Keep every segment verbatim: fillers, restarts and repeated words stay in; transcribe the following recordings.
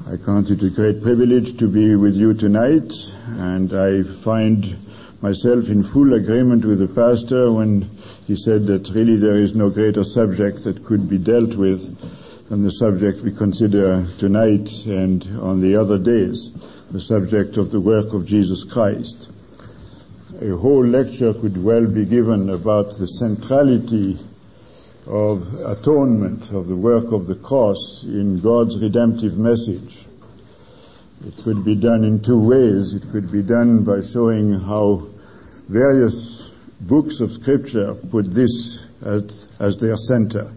I count it a great privilege to be with you tonight, and I find myself in full agreement with the pastor when he said that really there is no greater subject that could be dealt with than the subject we consider tonight and on the other days, the subject of the work of Jesus Christ. A whole lecture could well be given about the centrality of atonement, of the work of the cross in God's redemptive message. It could be done in two ways. It could be done by showing how various books of Scripture put this as, as their center.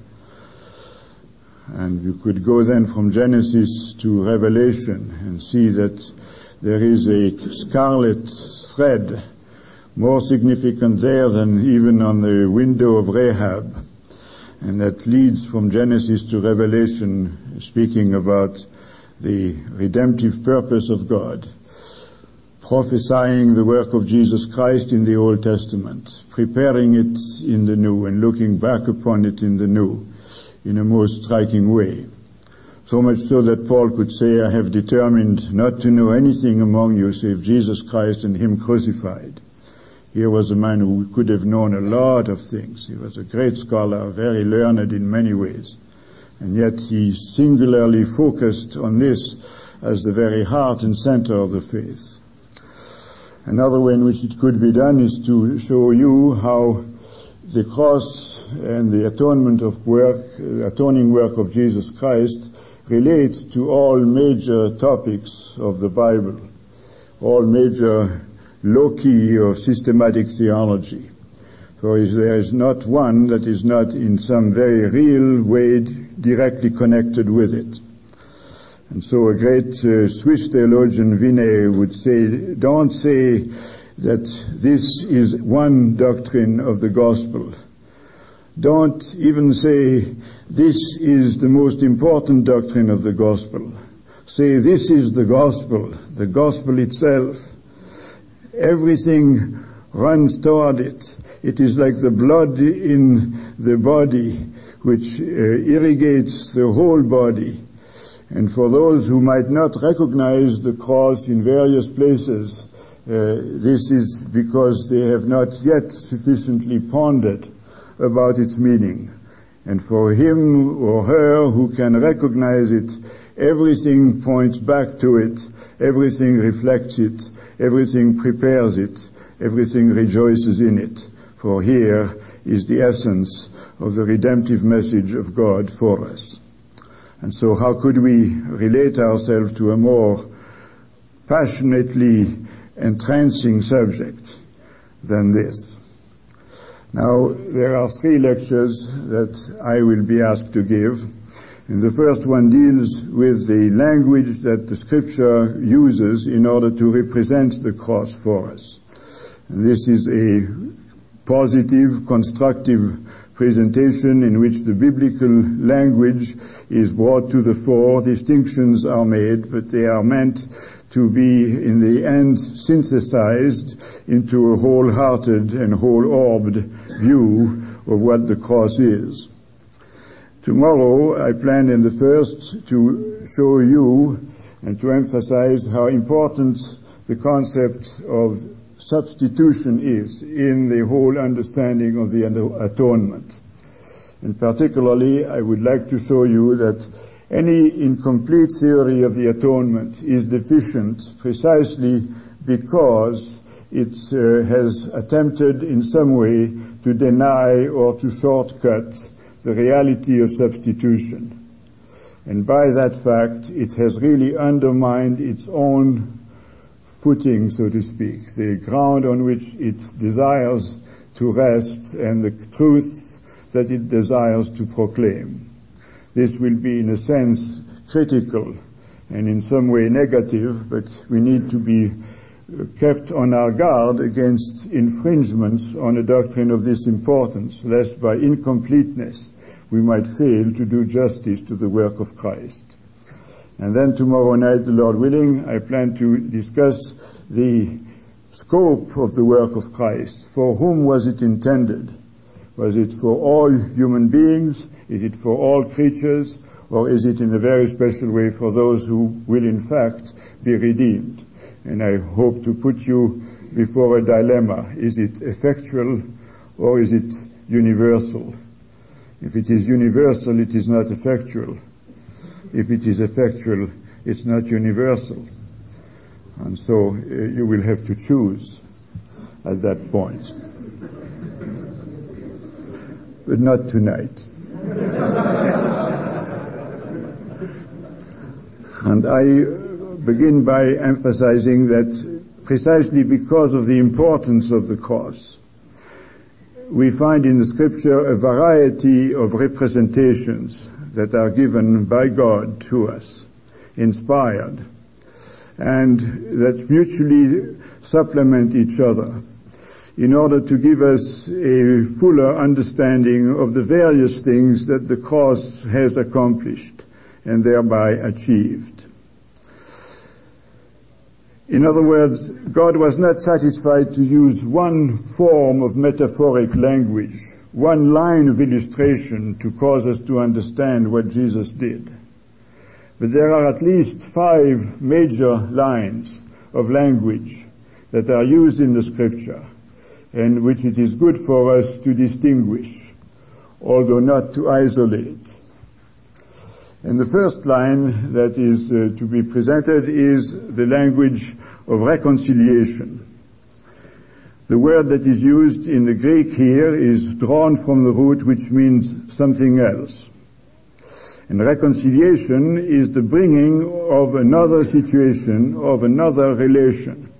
And you could go then from Genesis to Revelation and see that there is a scarlet thread more significant there than even on the window of Rahab. And that leads from Genesis to Revelation, speaking about the redemptive purpose of God, prophesying the work of Jesus Christ in the Old Testament, preparing it in the New, and looking back upon it in the New in a most striking way. So much so that Paul could say, I have determined not to know anything among you save Jesus Christ and Him crucified. Here was a man who could have known a lot of things. He was a great scholar, very learned in many ways. And yet he singularly focused on this as the very heart and center of the faith. Another way in which it could be done is to show you how the cross and the atonement of work, atoning work of Jesus Christ relates to all major topics of the Bible, all major loci of systematic theology. For there is not one that is not in some very real way directly connected with it. And so a great uh, Swiss theologian, Vinay, would say, don't say that this is one doctrine of the gospel. Don't even say this is the most important doctrine of the gospel. Say this is the gospel, the gospel itself. Everything runs toward it. It is like the blood in the body which uh, irrigates the whole body. And for those who might not recognize the cross in various places, uh, this is because they have not yet sufficiently pondered about its meaning. And for him or her who can recognize it, everything points back to it, everything reflects it, everything prepares it, everything rejoices in it. For here is the essence of the redemptive message of God for us. And so how could we relate ourselves to a more passionately entrancing subject than this? Now, there are three lectures that I will be asked to give. And the first one deals with the language that the Scripture uses in order to represent the cross for us. And this is a positive, constructive presentation in which the biblical language is brought to the fore. Distinctions are made, but they are meant to be, in the end, synthesized into a wholehearted and whole-orbed view of what the cross is. Tomorrow, I plan in the first to show you and to emphasize how important the concept of substitution is in the whole understanding of the atonement. And particularly, I would like to show you that any incomplete theory of the atonement is deficient precisely because it uh, has attempted in some way to deny or to shortcut the reality of substitution. And by that fact, it has really undermined its own footing, so to speak, the ground on which it desires to rest and the truth that it desires to proclaim. This will be, in a sense, critical and in some way negative, but we need to be kept on our guard against infringements on a doctrine of this importance, lest by incompleteness we might fail to do justice to the work of Christ. And then tomorrow night, the Lord willing, I plan to discuss the scope of the work of Christ. For whom was it intended? Was it for all human beings? Is it for all creatures? Or is it in a very special way for those who will in fact be redeemed? And I hope to put you before a dilemma. Is it effectual or is it universal? If it is universal, it is not effectual. If it is effectual, it's not universal. And so uh, you will have to choose at that point. But not tonight. And I begin by emphasizing that precisely because of the importance of the cross, we find in the scripture a variety of representations that are given by God to us, inspired, and that mutually supplement each other in order to give us a fuller understanding of the various things that the cross has accomplished and thereby achieved. In other words, God was not satisfied to use one form of metaphoric language, one line of illustration to cause us to understand what Jesus did. But there are at least five major lines of language that are used in the scripture and which it is good for us to distinguish, although not to isolate. And the first line that is uh, to be presented is the language of reconciliation. The word that is used in the Greek here is drawn from the root which means something else. And reconciliation is the bringing of another situation, of another relation.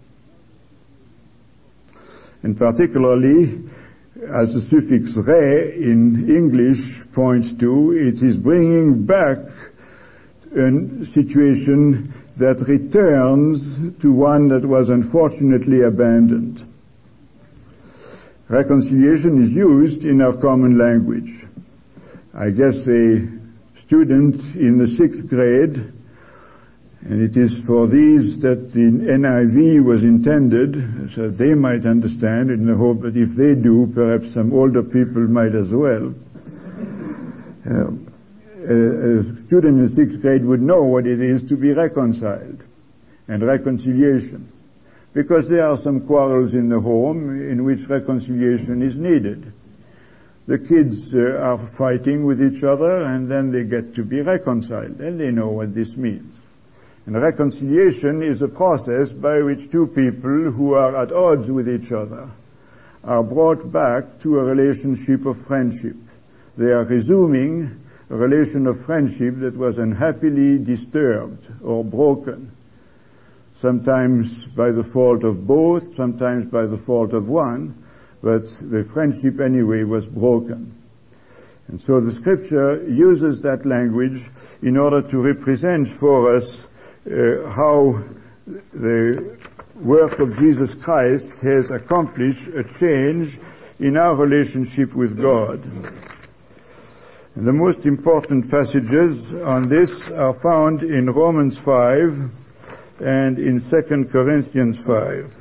And particularly, as the suffix re in English points to, it is bringing back a situation that returns to one that was unfortunately abandoned. Reconciliation is used in our common language. I guess a student in the sixth grade, and it is for these that the N I V was intended, so they might understand, in the hope that if they do, perhaps some older people might as well. Uh, a, a student in the sixth grade would know what it is to be reconciled and reconciliation, because there are some quarrels in the home in which reconciliation is needed. The kids uh, are fighting with each other, and then they get to be reconciled, and they know what this means. And reconciliation is a process by which two people who are at odds with each other are brought back to a relationship of friendship. They are resuming a relation of friendship that was unhappily disturbed or broken, sometimes by the fault of both, sometimes by the fault of one, but the friendship anyway was broken. And so the scripture uses that language in order to represent for us uh, how the work of Jesus Christ has accomplished a change in our relationship with God. And the most important passages on this are found in Romans five and in Second Corinthians five.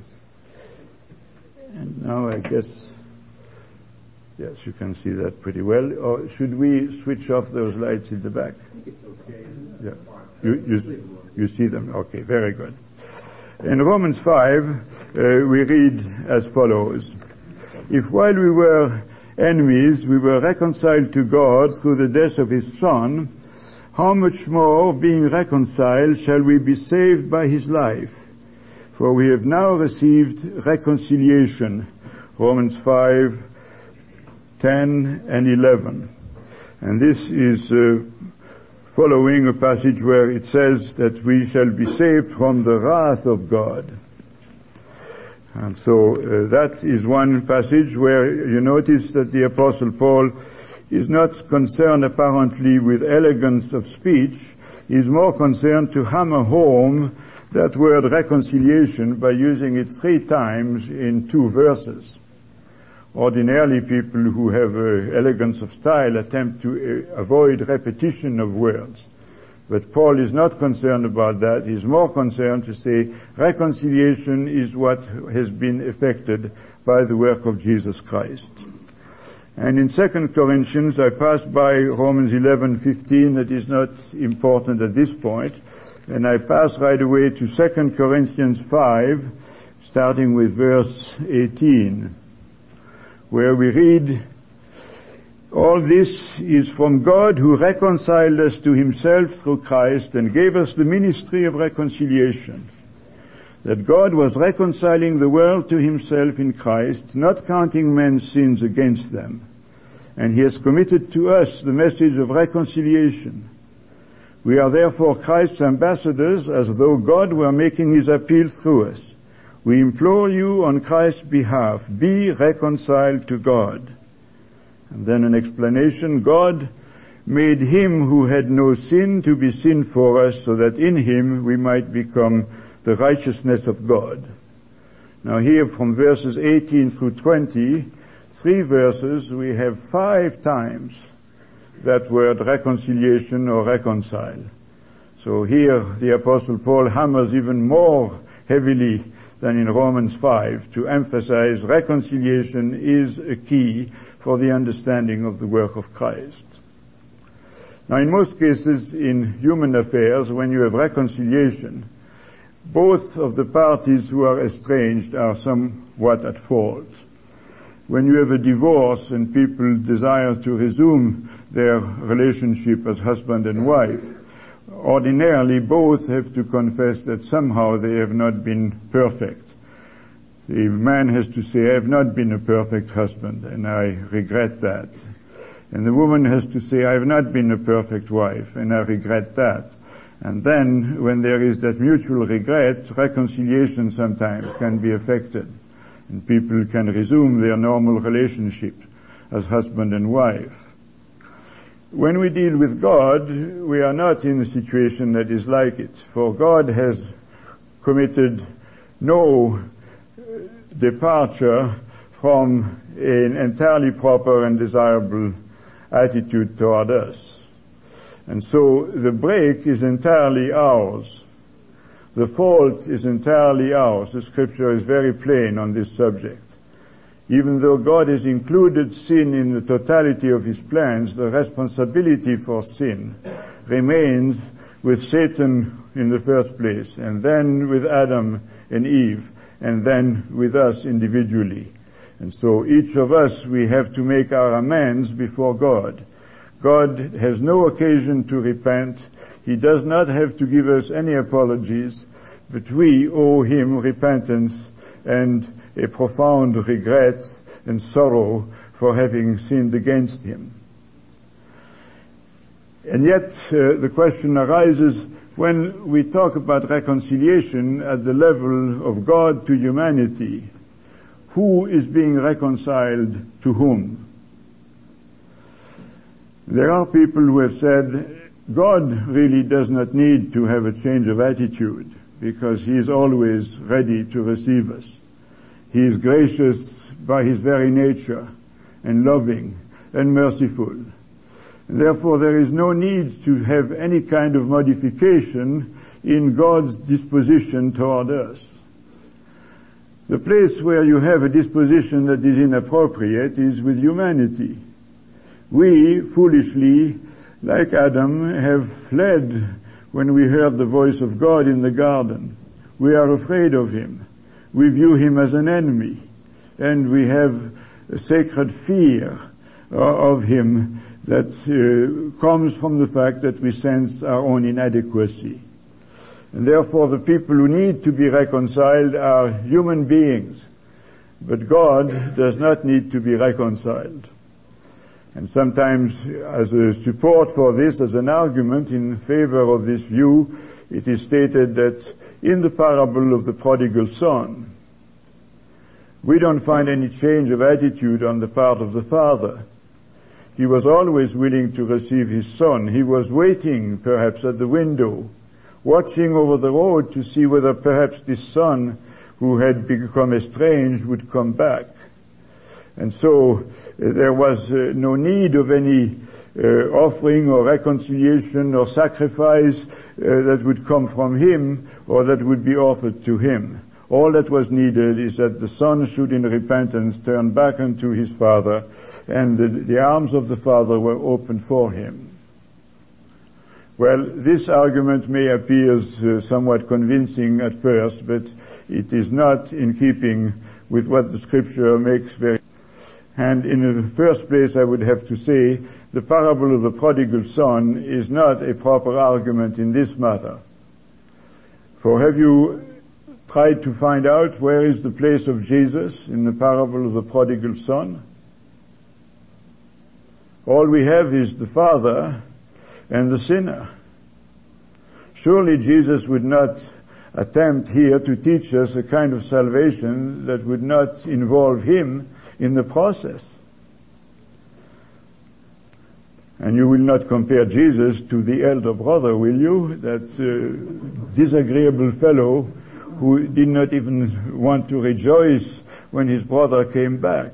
And now I guess, yes, you can see that pretty well. Or should we switch off those lights in the back? I think it's okay. Yeah. You, you, you see them? Okay, very good. In Romans five, uh, we read as follows. If while we were enemies, we were reconciled to God through the death of His Son, how much more, being reconciled, shall we be saved by His life? For we have now received reconciliation. Romans five, ten and eleven. And this is uh, following a passage where it says that we shall be saved from the wrath of God. And so uh, that is one passage where you notice that the Apostle Paul is not concerned apparently with elegance of speech. He is more concerned to hammer home that word reconciliation by using it three times in two verses. Ordinarily, people who have uh, elegance of style attempt to uh, avoid repetition of words. But Paul is not concerned about that. He's more concerned to say reconciliation is what has been effected by the work of Jesus Christ. And in Second Corinthians, I passed by Romans eleven fifteen, that is not important at this point, and I pass right away to Second Corinthians five, starting with verse eighteen, where we read, "All this is from God, who reconciled us to himself through Christ and gave us the ministry of reconciliation. That God was reconciling the world to himself in Christ, not counting men's sins against them. And he has committed to us the message of reconciliation. We are therefore Christ's ambassadors, as though God were making his appeal through us. We implore you on Christ's behalf, be reconciled to God." And then an explanation, "God made him who had no sin to be sin for us, so that in him we might become the righteousness of God." Now here from verses eighteen through twenty, three verses, we have five times that word reconciliation or reconcile. So here the Apostle Paul hammers even more heavily than in Romans five to emphasize reconciliation is a key for the understanding of the work of Christ. Now in most cases in human affairs, when you have reconciliation, both of the parties who are estranged are somewhat at fault. When you have a divorce and people desire to resume their relationship as husband and wife, ordinarily both have to confess that somehow they have not been perfect. The man has to say, "I have not been a perfect husband, and I regret that." And the woman has to say, "I have not been a perfect wife, and I regret that." And then, when there is that mutual regret, reconciliation sometimes can be affected, and people can resume their normal relationship as husband and wife. When we deal with God, we are not in a situation that is like it, for God has committed no departure from an entirely proper and desirable attitude toward us. And so the break is entirely ours. The fault is entirely ours. The scripture is very plain on this subject. Even though God has included sin in the totality of his plans, the responsibility for sin remains with Satan in the first place, and then with Adam and Eve, and then with us individually. And so each of us, we have to make our amends before God. God has no occasion to repent. He does not have to give us any apologies, but we owe him repentance and a profound regret and sorrow for having sinned against him. And yet uh, the question arises, when we talk about reconciliation at the level of God to humanity, who is being reconciled to whom? There are people who have said, God really does not need to have a change of attitude, because he is always ready to receive us. He is gracious by his very nature, and loving, and merciful. And therefore, there is no need to have any kind of modification in God's disposition toward us. The place where you have a disposition that is inappropriate is with humanity. We, foolishly, like Adam, have fled when we heard the voice of God in the garden. We are afraid of him. We view him as an enemy, and we have a sacred fear of him that uh, comes from the fact that we sense our own inadequacy. And therefore the people who need to be reconciled are human beings, but God does not need to be reconciled. And sometimes, as a support for this, as an argument in favor of this view, it is stated that in the parable of the prodigal son, we don't find any change of attitude on the part of the father. He was always willing to receive his son. He was waiting, perhaps, at the window, watching over the road to see whether perhaps this son who had become estranged would come back. And so uh, there was uh, no need of any uh, offering or reconciliation or sacrifice uh, that would come from him or that would be offered to him. All that was needed is that the son should in repentance turn back unto his father, and the, the arms of the father were opened for him. Well, this argument may appear uh, somewhat convincing at first, but it is not in keeping with what the scripture makes very. And in the first place, I would have to say, the parable of the prodigal son is not a proper argument in this matter. For have you tried to find out where is the place of Jesus in the parable of the prodigal son? All we have is the father and the sinner. Surely Jesus would not attempt here to teach us a kind of salvation that would not involve him in the process. And you will not compare Jesus to the elder brother, will you? That uh, disagreeable fellow who did not even want to rejoice when his brother came back.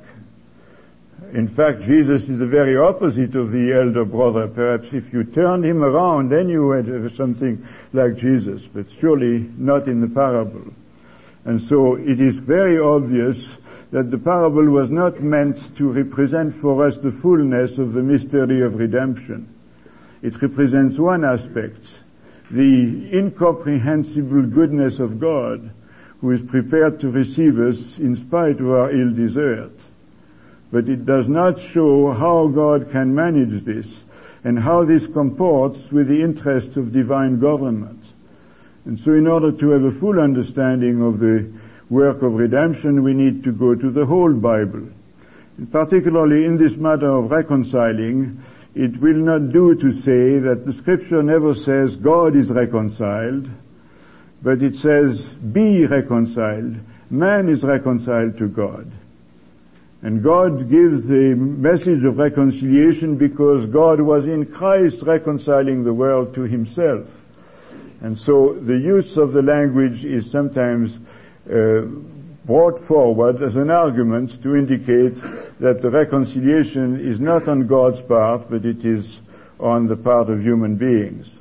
In fact, Jesus is the very opposite of the elder brother. Perhaps if you turned him around, then you would have something like Jesus, but surely not in the parable. And so it is very obvious that the parable was not meant to represent for us the fullness of the mystery of redemption. It represents one aspect, the incomprehensible goodness of God, who is prepared to receive us in spite of our ill desert. But it does not show how God can manage this and how this comports with the interests of divine government. And so in order to have a full understanding of the work of redemption, we need to go to the whole Bible. And particularly in this matter of reconciling, it will not do to say that the scripture never says God is reconciled, but it says be reconciled. Man is reconciled to God. And God gives the message of reconciliation because God was in Christ reconciling the world to himself. And so the use of the language is sometimes uh, brought forward as an argument to indicate that the reconciliation is not on God's part, but it is on the part of human beings.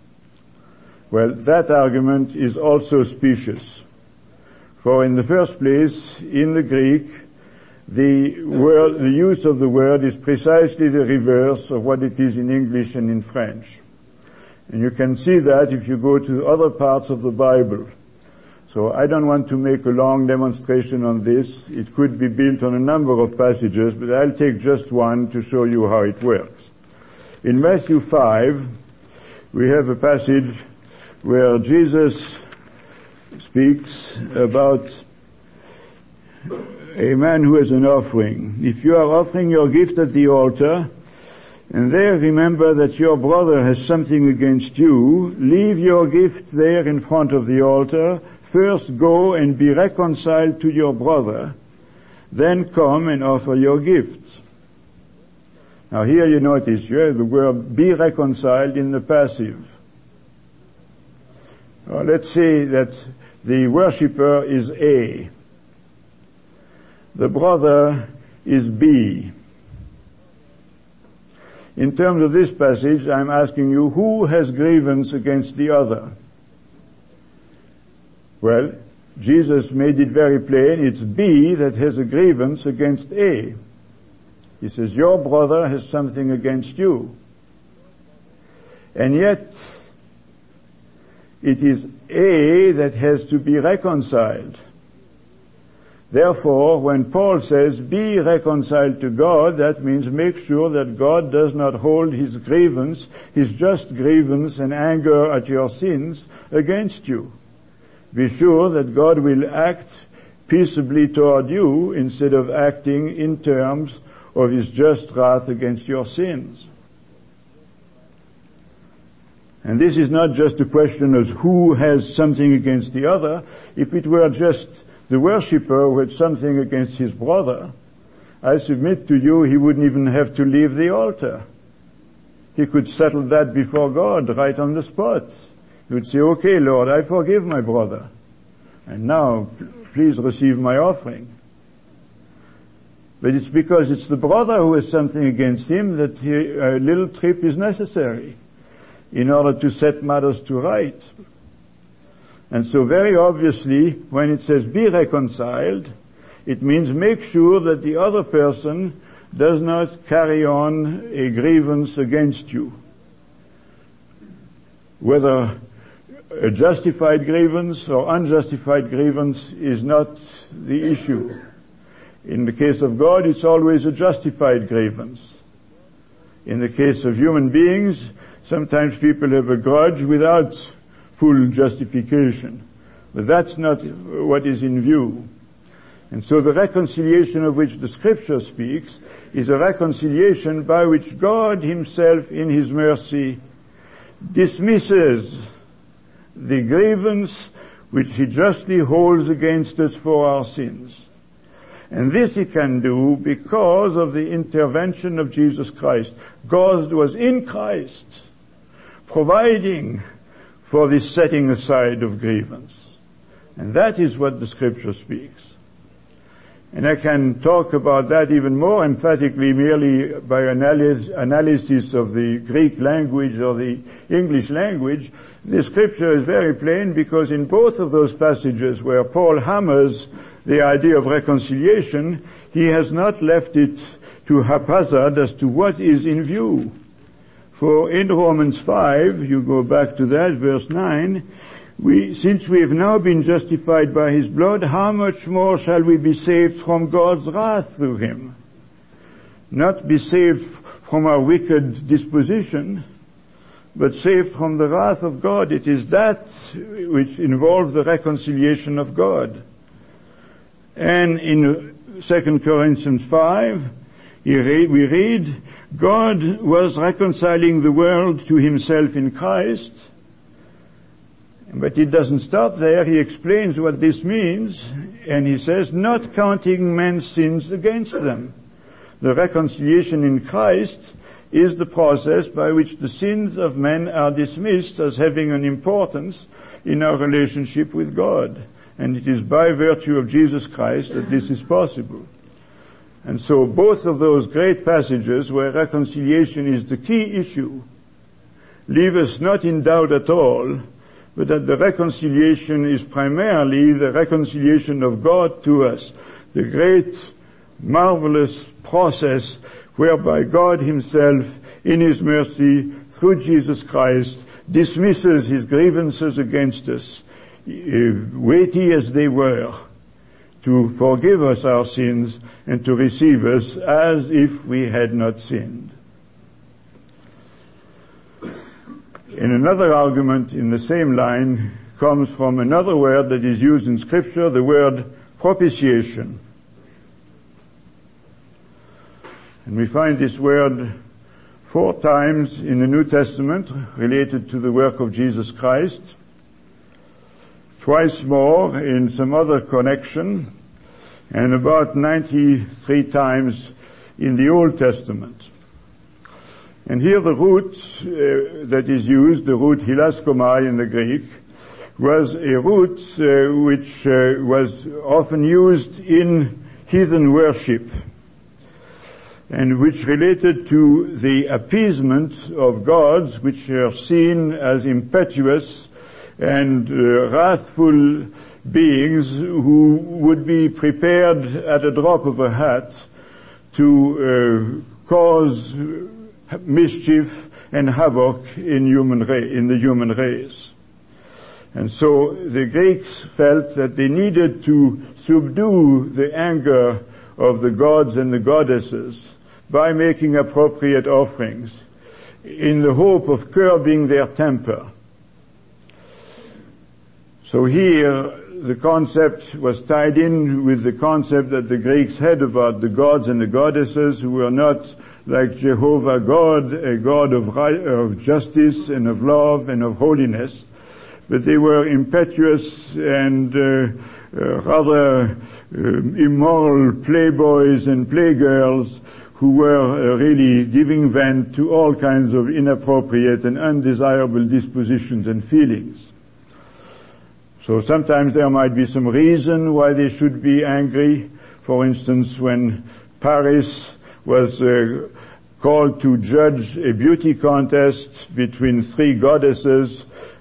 Well, that argument is also specious. For in the first place, in the Greek, The word, the use of the word is precisely the reverse of what it is in English and in French. And you can see that if you go to other parts of the Bible. So I don't want to make a long demonstration on this. It could be built on a number of passages, but I'll take just one to show you how it works. In Matthew five, we have a passage where Jesus speaks about a man who has an offering. If you are offering your gift at the altar, and there remember that your brother has something against you, leave your gift there in front of the altar, first go and be reconciled to your brother, then come and offer your gift. Now here you notice you have the word be reconciled in the passive. Well, let's say that the worshipper is A. The brother is B. In terms of this passage, I'm asking you, who has grievance against the other? Well, Jesus made it very plain. It's B that has a grievance against A. He says, your brother has something against you. And yet, it is A that has to be reconciled. Therefore, when Paul says, be reconciled to God, that means make sure that God does not hold his grievance, his just grievance and anger at your sins against you. Be sure that God will act peaceably toward you instead of acting in terms of his just wrath against your sins. And this is not just a question of who has something against the other. If it were just the worshipper who had something against his brother, I submit to you he wouldn't even have to leave the altar. He could settle that before God right on the spot. He would say, okay, Lord, I forgive my brother. And now, please receive my offering. But it's because it's the brother who has something against him that he, a little trip is necessary in order to set matters to right. And so very obviously, when it says be reconciled, it means make sure that the other person does not carry on a grievance against you. Whether a justified grievance or unjustified grievance is not the issue. In the case of God, it's always a justified grievance. In the case of human beings, sometimes people have a grudge without full justification. But that's not what is in view. And so the reconciliation of which the Scripture speaks is a reconciliation by which God Himself, in His mercy, dismisses the grievance which He justly holds against us for our sins. And this He can do because of the intervention of Jesus Christ. God was in Christ providing for this setting aside of grievance. And that is what the Scripture speaks. And I can talk about that even more emphatically merely by analysis, analysis of the Greek language or the English language. The Scripture is very plain because in both of those passages where Paul hammers the idea of reconciliation, he has not left it to haphazard as to what is in view. For in Romans five, you go back to that, verse nine, We, since we have now been justified by His blood, how much more shall we be saved from God's wrath through Him? Not be saved from our wicked disposition, but saved from the wrath of God. It is that which involves the reconciliation of God. And in Second Corinthians five, we read, God was reconciling the world to Himself in Christ. But it doesn't stop there. He explains what this means, and he says, not counting men's sins against them. The reconciliation in Christ is the process by which the sins of men are dismissed as having an importance in our relationship with God. And it is by virtue of Jesus Christ that this is possible. And so both of those great passages where reconciliation is the key issue leave us not in doubt at all, but that the reconciliation is primarily the reconciliation of God to us, the great, marvelous process whereby God Himself, in His mercy, through Jesus Christ, dismisses His grievances against us, weighty as they were, to forgive us our sins and to receive us as if we had not sinned. And another argument in the same line comes from another word that is used in Scripture, the word propitiation. And we find this word four times in the New Testament related to the work of Jesus Christ, twice more in some other connection, and about ninety-three times in the Old Testament. And here the root uh, that is used, the root hilaskomai in the Greek, was a root uh, which uh, was often used in heathen worship, and which related to the appeasement of gods which are seen as impetuous and uh, wrathful beings who would be prepared at a drop of a hat to uh, cause mischief and havoc in human ra- in the human race. And so the Greeks felt that they needed to subdue the anger of the gods and the goddesses by making appropriate offerings in the hope of curbing their temper. So here the concept was tied in with the concept that the Greeks had about the gods and the goddesses, who were not like Jehovah God, a God of, right, of justice and of love and of holiness, but they were impetuous and uh, uh, rather uh, immoral playboys and playgirls who were uh, really giving vent to all kinds of inappropriate and undesirable dispositions and feelings. So sometimes there might be some reason why they should be angry. For instance, when Paris was uh, called to judge a beauty contest between three goddesses,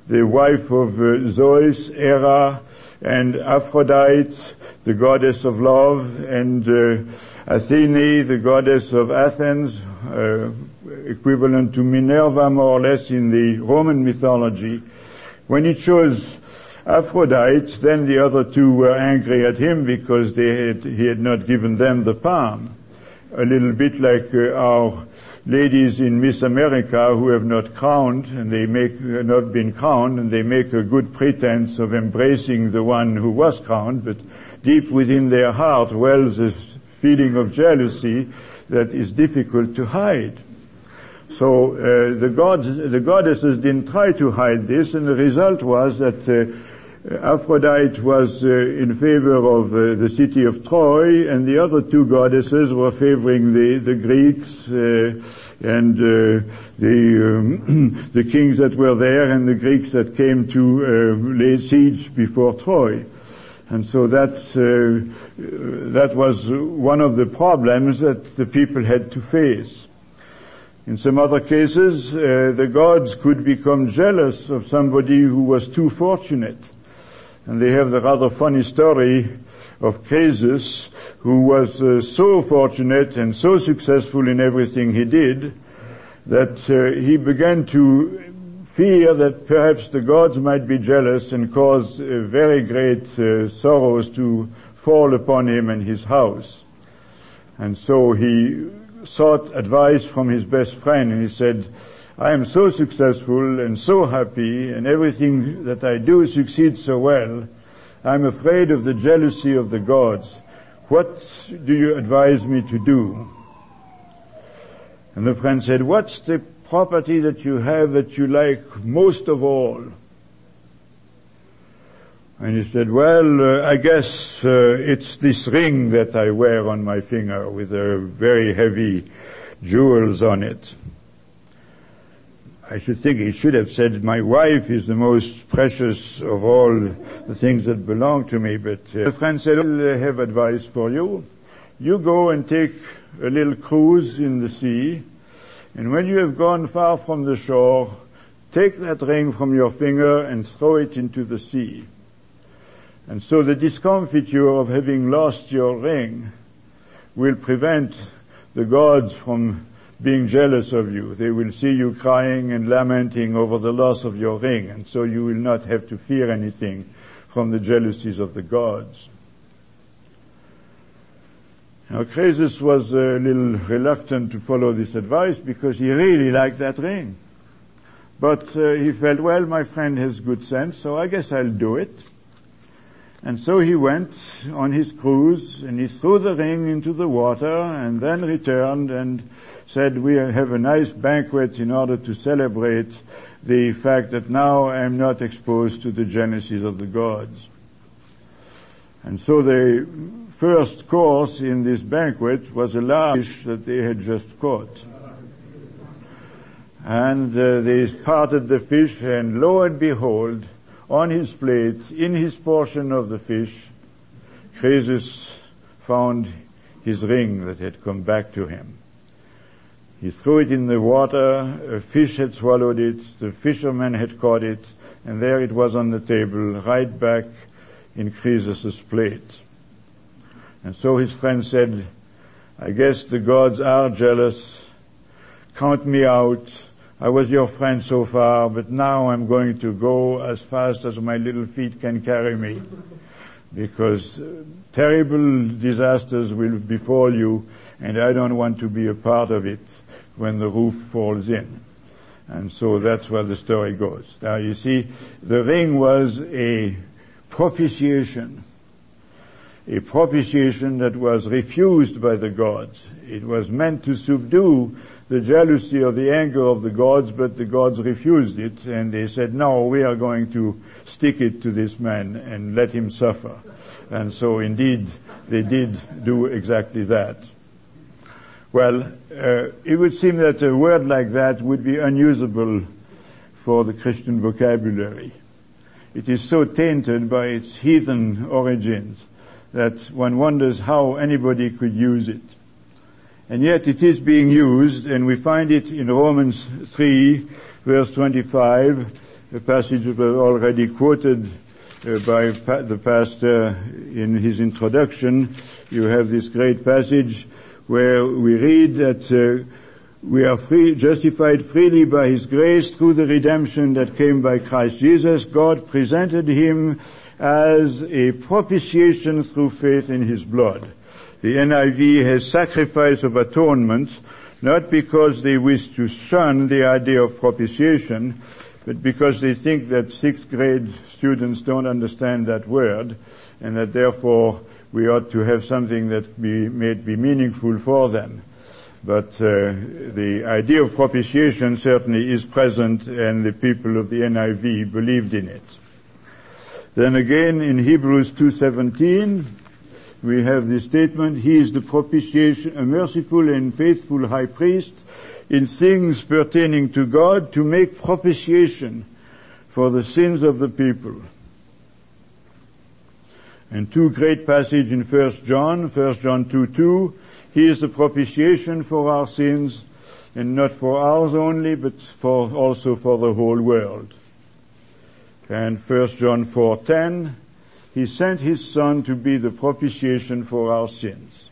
the wife of uh, Zeus, Hera, and Aphrodite, the goddess of love, and uh, Athene, the goddess of Athens, uh, equivalent to Minerva more or less in the Roman mythology. When he chose Aphrodite, then the other two were angry at him because they had, he had not given them the palm. A little bit like uh, our ladies in Miss America who have not crowned and they make uh, not been crowned, and they make a good pretense of embracing the one who was crowned, but deep within their heart wells this feeling of jealousy that is difficult to hide. So uh, the gods, the goddesses didn't try to hide this, and the result was that uh, Aphrodite was uh, in favor of uh, the city of Troy, and the other two goddesses were favoring the, the Greeks uh, and uh, the, um, the kings that were there and the Greeks that came to uh, lay siege before Troy. And so that, uh, that was one of the problems that the people had to face. In some other cases, uh, the gods could become jealous of somebody who was too fortunate. And they have the rather funny story of Croesus, who was uh, so fortunate and so successful in everything he did, that uh, he began to fear that perhaps the gods might be jealous and cause uh, very great uh, sorrows to fall upon him and his house. And so he sought advice from his best friend, and he said, I am so successful and so happy, and everything that I do succeeds so well. I'm afraid of the jealousy of the gods. What do you advise me to do? And the friend said, what's the property that you have that you like most of all? And he said, well, uh, I guess uh, it's this ring that I wear on my finger with a very heavy jewels on it. I should think he should have said, my wife is the most precious of all the things that belong to me. But uh, the friend said, I'll have advice for you. You go and take a little cruise in the sea, and when you have gone far from the shore, take that ring from your finger and throw it into the sea. And so the discomfiture of having lost your ring will prevent the gods from being jealous of you. They will see you crying and lamenting over the loss of your ring, and so you will not have to fear anything from the jealousies of the gods. Now Croesus was a little reluctant to follow this advice because he really liked that ring. But uh, he felt, well, my friend has good sense, so I guess I'll do it. And so he went on his cruise, and he threw the ring into the water, and then returned and said, we have a nice banquet in order to celebrate the fact that now I am not exposed to the jealousies of the gods. And so the first course in this banquet was a large fish that they had just caught. And uh, they parted the fish, and lo and behold, on his plate, in his portion of the fish, Croesus found his ring that had come back to him. He threw it in the water, a fish had swallowed it, the fisherman had caught it, and there it was on the table, right back in Croesus's plate. And so his friend said, I guess the gods are jealous. Count me out. I was your friend so far, but now I'm going to go as fast as my little feet can carry me, because uh, terrible disasters will befall you, and I don't want to be a part of it when the roof falls in. And so that's where the story goes. Now you see, the ring was a propitiation, a propitiation that was refused by the gods. It was meant to subdue the jealousy or the anger of the gods, but the gods refused it, and they said, no, we are going to stick it to this man and let him suffer. And so indeed, they did do exactly that. Well, uh, it would seem that a word like that would be unusable for the Christian vocabulary. It is so tainted by its heathen origins that one wonders how anybody could use it. And yet it is being used, and we find it in Romans three, verse twenty-five, a passage that was already quoted uh, by pa- the pastor in his introduction. You have this great passage where we read that uh, we are free, justified freely by His grace through the redemption that came by Christ Jesus. God presented Him as a propitiation through faith in His blood. The N I V has sacrifice of atonement, not because they wish to shun the idea of propitiation, but because they think that sixth grade students don't understand that word, and that therefore we ought to have something that be, may be meaningful for them. But uh, the idea of propitiation certainly is present, and the people of the N I V believed in it. Then again in Hebrews two seventeen, we have this statement, He is the propitiation, a merciful and faithful high priest in things pertaining to God, to make propitiation for the sins of the people. And two great passages in First John, First John two two, He is the propitiation for our sins, and not for ours only, but for also for the whole world. And First John four ten, He sent His Son to be the propitiation for our sins.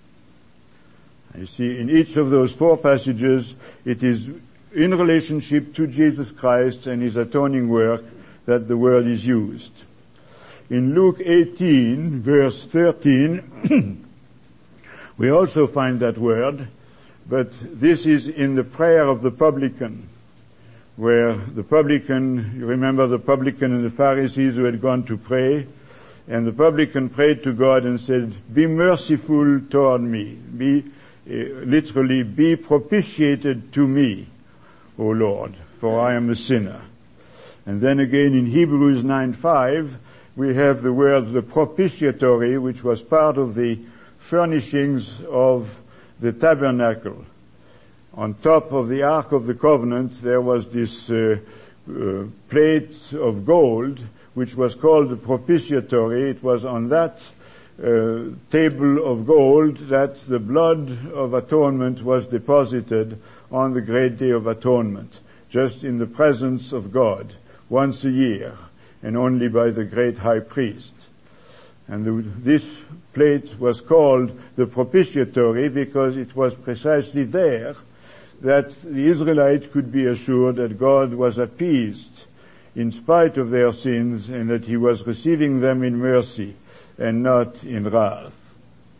You see, in each of those four passages, it is in relationship to Jesus Christ and His atoning work that the word is used. In Luke eighteen, verse thirteen, we also find that word, but this is in the prayer of the publican, where the publican, you remember the publican and the Pharisees who had gone to pray, and the publican prayed to God and said, be merciful toward me, be, uh, literally, be propitiated to me, O Lord, for I am a sinner. And then again in Hebrews nine five, we have the word the propitiatory, which was part of the furnishings of the tabernacle. On top of the Ark of the Covenant, there was this uh, uh, plate of gold, which was called the propitiatory. It was on that uh, table of gold that the blood of atonement was deposited on the great day of atonement, just in the presence of God, once a year, and only by the great high priest. And the, this plate was called the propitiatory because it was precisely there that the Israelites could be assured that God was appeased in spite of their sins, and that He was receiving them in mercy and not in wrath.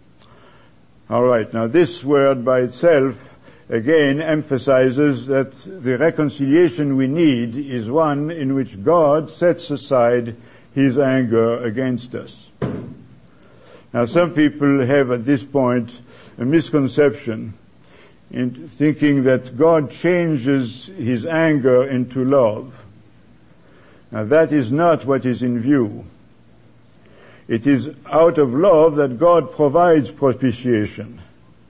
All right, now this word by itself again emphasizes that the reconciliation we need is one in which God sets aside His anger against us. Now some people have at this point a misconception in thinking that God changes His anger into love. Now that is not what is in view. It is out of love that God provides propitiation.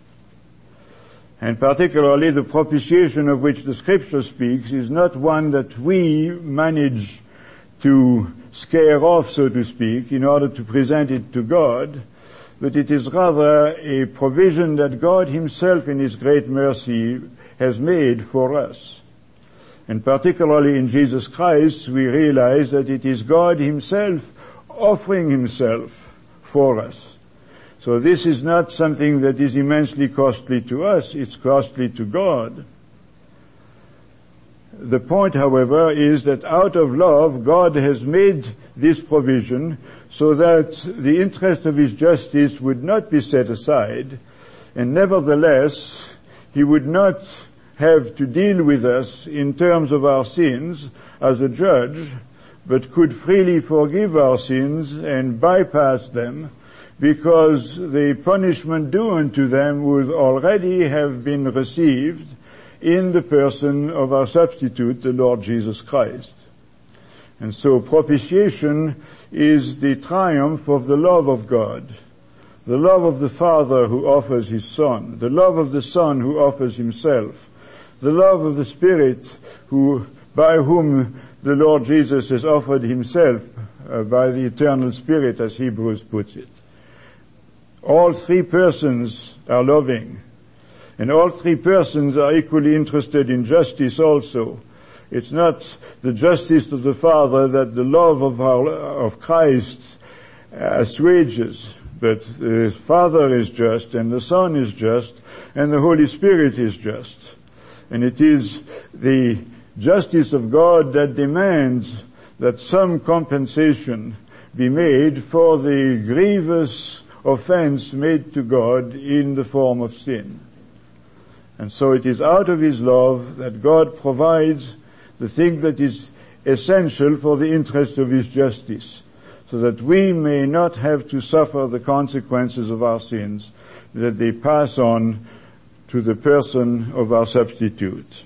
And particularly the propitiation of which the Scripture speaks is not one that we manage to scare off, so to speak, in order to present it to God, but it is rather a provision that God Himself in His great mercy has made for us. And particularly in Jesus Christ, we realize that it is God Himself offering Himself for us. So this is not something that is immensely costly to us, it's costly to God. The point, however, is that out of love, God has made this provision so that the interest of His justice would not be set aside, and nevertheless, He would not have to deal with us in terms of our sins as a judge, but could freely forgive our sins and bypass them, because the punishment due unto them would already have been received in the person of our substitute, the Lord Jesus Christ. And so propitiation is the triumph of the love of God, the love of the Father who offers His Son, the love of the Son who offers Himself, the love of the Spirit who, by whom the Lord Jesus has offered Himself uh, by the eternal Spirit, as Hebrews puts it. All three persons are loving, and all three persons are equally interested in justice also, It's not the justice of the Father that the love of our, of Christ assuages, but the Father is just, and the Son is just, and the Holy Spirit is just. And it is the justice of God that demands that some compensation be made for the grievous offense made to God in the form of sin. And so it is out of His love that God provides the thing that is essential for the interest of His justice, so that we may not have to suffer the consequences of our sins, that they pass on to the person of our substitute.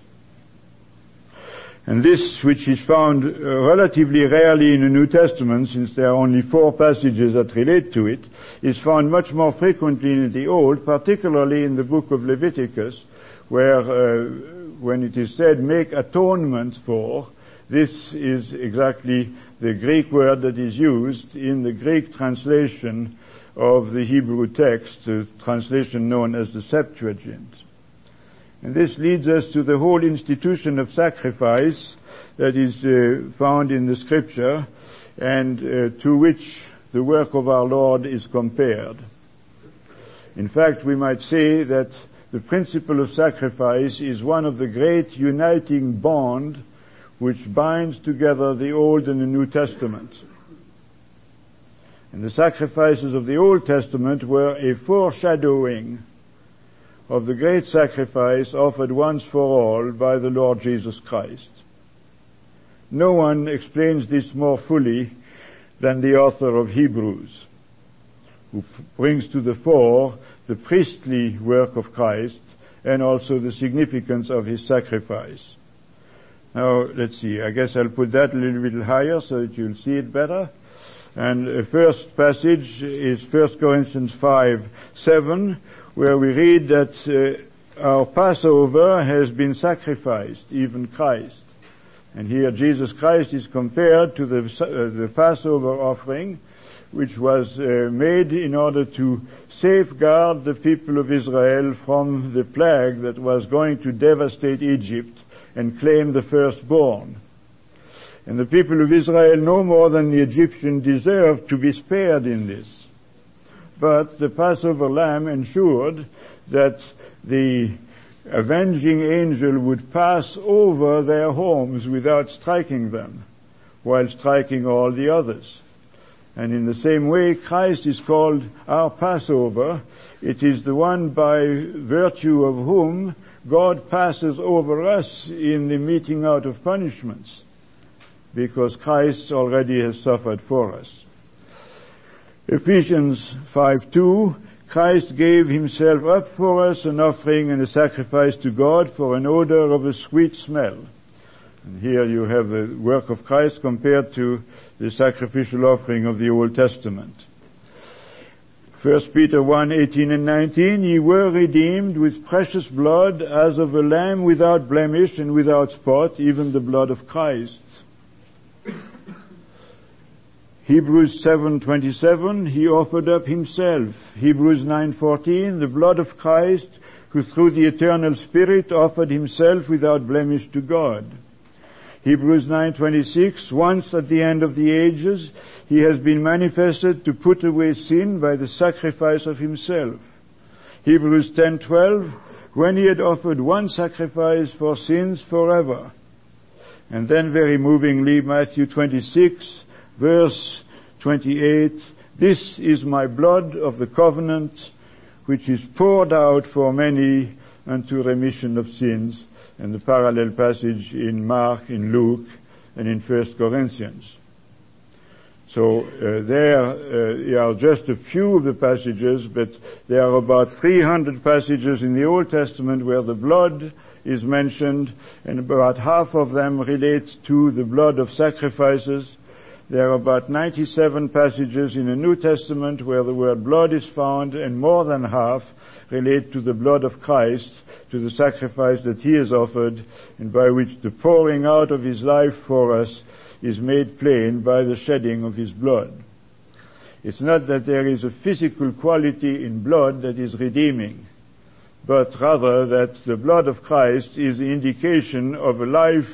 And this, which is found uh, relatively rarely in the New Testament, since there are only four passages that relate to it, is found much more frequently in the Old, particularly in the book of Leviticus, where uh, when it is said, make atonement for, this is exactly the Greek word that is used in the Greek translation of the Hebrew text, the translation known as the Septuagint. And this leads us to the whole institution of sacrifice that is uh, found in the Scripture, and uh, to which the work of our Lord is compared. In fact, we might say that the principle of sacrifice is one of the great uniting bond which binds together the Old and the New Testament. And the sacrifices of the Old Testament were a foreshadowing of the great sacrifice offered once for all by the Lord Jesus Christ. No one explains this more fully than the author of Hebrews, who brings to the fore the priestly work of Christ and also the significance of His sacrifice. Now, let's see, I guess I'll put that a little bit higher so that you'll see it better. And the first passage is First Corinthians five seven, where we read that uh, our Passover has been sacrificed, even Christ. And here Jesus Christ is compared to the, uh, the Passover offering, which was uh, made in order to safeguard the people of Israel from the plague that was going to devastate Egypt and claim the firstborn. And the people of Israel, no more than the Egyptian, deserved to be spared in this. But the Passover lamb ensured that the avenging angel would pass over their homes without striking them, while striking all the others. And in the same way, Christ is called our Passover. It is the one by virtue of whom God passes over us in the meting out of punishments, because Christ already has suffered for us. Ephesians five two, Christ gave Himself up for us, an offering and a sacrifice to God for an odor of a sweet smell. And here you have the work of Christ compared to the sacrificial offering of the Old Testament. First Peter one eighteen and nineteen, ye were redeemed with precious blood as of a lamb without blemish and without spot, even the blood of Christ. Hebrews seven twenty-seven, He offered up Himself. Hebrews nine fourteen, the blood of Christ, who through the eternal Spirit offered Himself without blemish to God. Hebrews nine twenty-six, once at the end of the ages, He has been manifested to put away sin by the sacrifice of Himself. Hebrews ten twelve, when He had offered one sacrifice for sins forever. And then very movingly, Matthew twenty-six, verse twenty-eight, this is my blood of the covenant, which is poured out for many unto remission of sins, and the parallel passage in Mark, in Luke, and in First Corinthians. So uh, there uh, are just a few of the passages, but there are about three hundred passages in the Old Testament where the blood is mentioned, and about half of them relate to the blood of sacrifices. There are about ninety-seven passages in the New Testament where the word blood is found, and more than half relate to the blood of Christ, to the sacrifice that He has offered, and by which the pouring out of His life for us is made plain by the shedding of His blood. It's not that there is a physical quality in blood that is redeeming, but rather that the blood of Christ is the indication of a life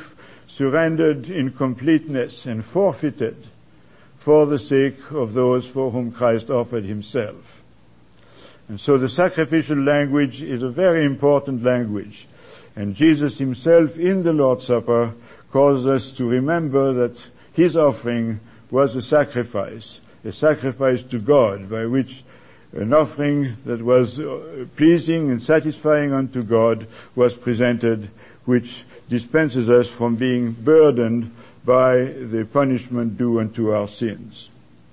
surrendered in completeness and forfeited for the sake of those for whom Christ offered himself. And so the sacrificial language is a very important language. And Jesus himself in the Lord's Supper calls us to remember that his offering was a sacrifice, a sacrifice to God, by which an offering that was pleasing and satisfying unto God was presented, which dispenses us from being burdened by the punishment due unto our sins.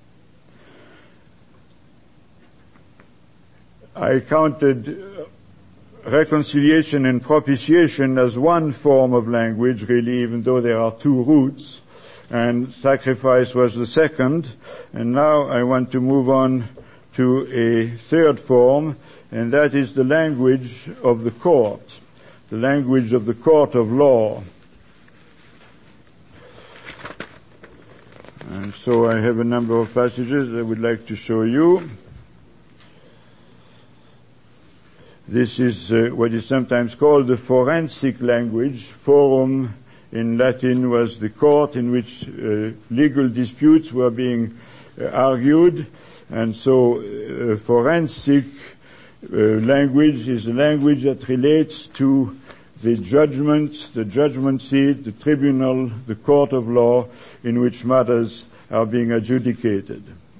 I counted reconciliation and propitiation as one form of language, really, even though there are two roots, and sacrifice was the second. And now I want to move on to a third form, and that is the language of the court, the language of the court of law. And so I have a number of passages I would like to show you. This is uh, what is sometimes called the forensic language. Forum in Latin was the court in which uh, legal disputes were being uh, argued. And so uh, forensic uh, language is a language that relates to the judgment, the judgment seat, the tribunal, the court of law in which matters are being adjudicated.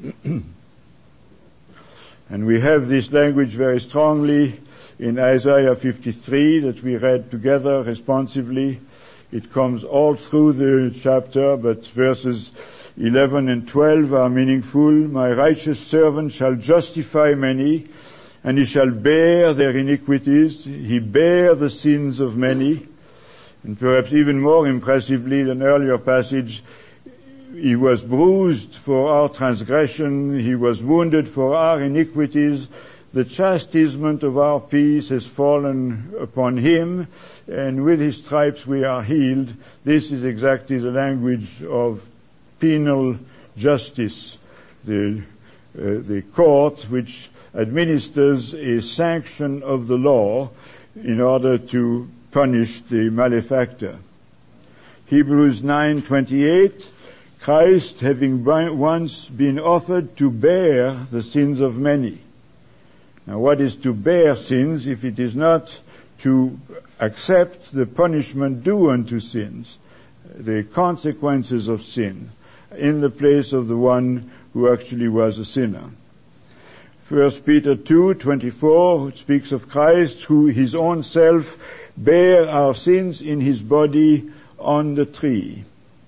And we have this language very strongly in Isaiah fifty-three that we read together responsively. It comes all through the chapter, but verses eleven and twelve are meaningful. My righteous servant shall justify many, and he shall bear their iniquities. He bear the sins of many. And perhaps even more impressively than earlier passage, he was bruised for our transgression. He was wounded for our iniquities. The chastisement of our peace has fallen upon him, and with his stripes we are healed. This is exactly the language of penal justice, the, uh, the court which administers a sanction of the law in order to punish the malefactor. Hebrews nine twenty-eight, Christ having once been offered to bear the sins of many. Now, what is to bear sins if it is not to accept the punishment due unto sins, the consequences of sin, in the place of the one who actually was a sinner? First Peter two twenty-four speaks of Christ, who his own self bare our sins in his body on the tree.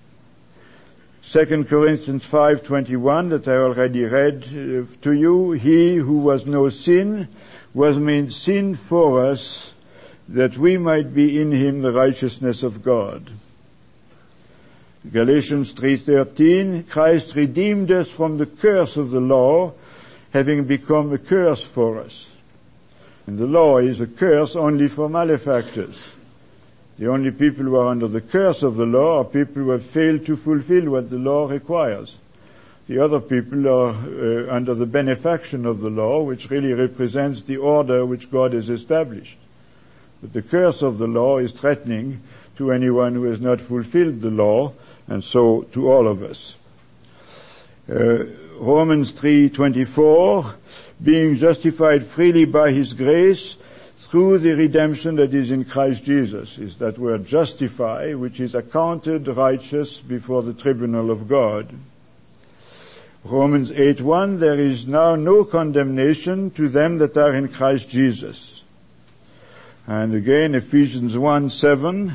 Second Corinthians five twenty-one that I already read uh, to you, he who was no sin was made sin for us, that we might be in him the righteousness of God. Galatians three thirteen, Christ redeemed us from the curse of the law, having become a curse for us. And the law is a curse only for malefactors. The only people who are under the curse of the law are people who have failed to fulfill what the law requires. The other people are uh, under the benefaction of the law, which really represents the order which God has established. But the curse of the law is threatening to anyone who has not fulfilled the law, and so to all of us. Uh, Romans three twenty-four, being justified freely by his grace, through the redemption that is in Christ Jesus, is that word justify, which is accounted righteous before the tribunal of God. Romans eight one, there is now no condemnation to them that are in Christ Jesus. And again, Ephesians one seven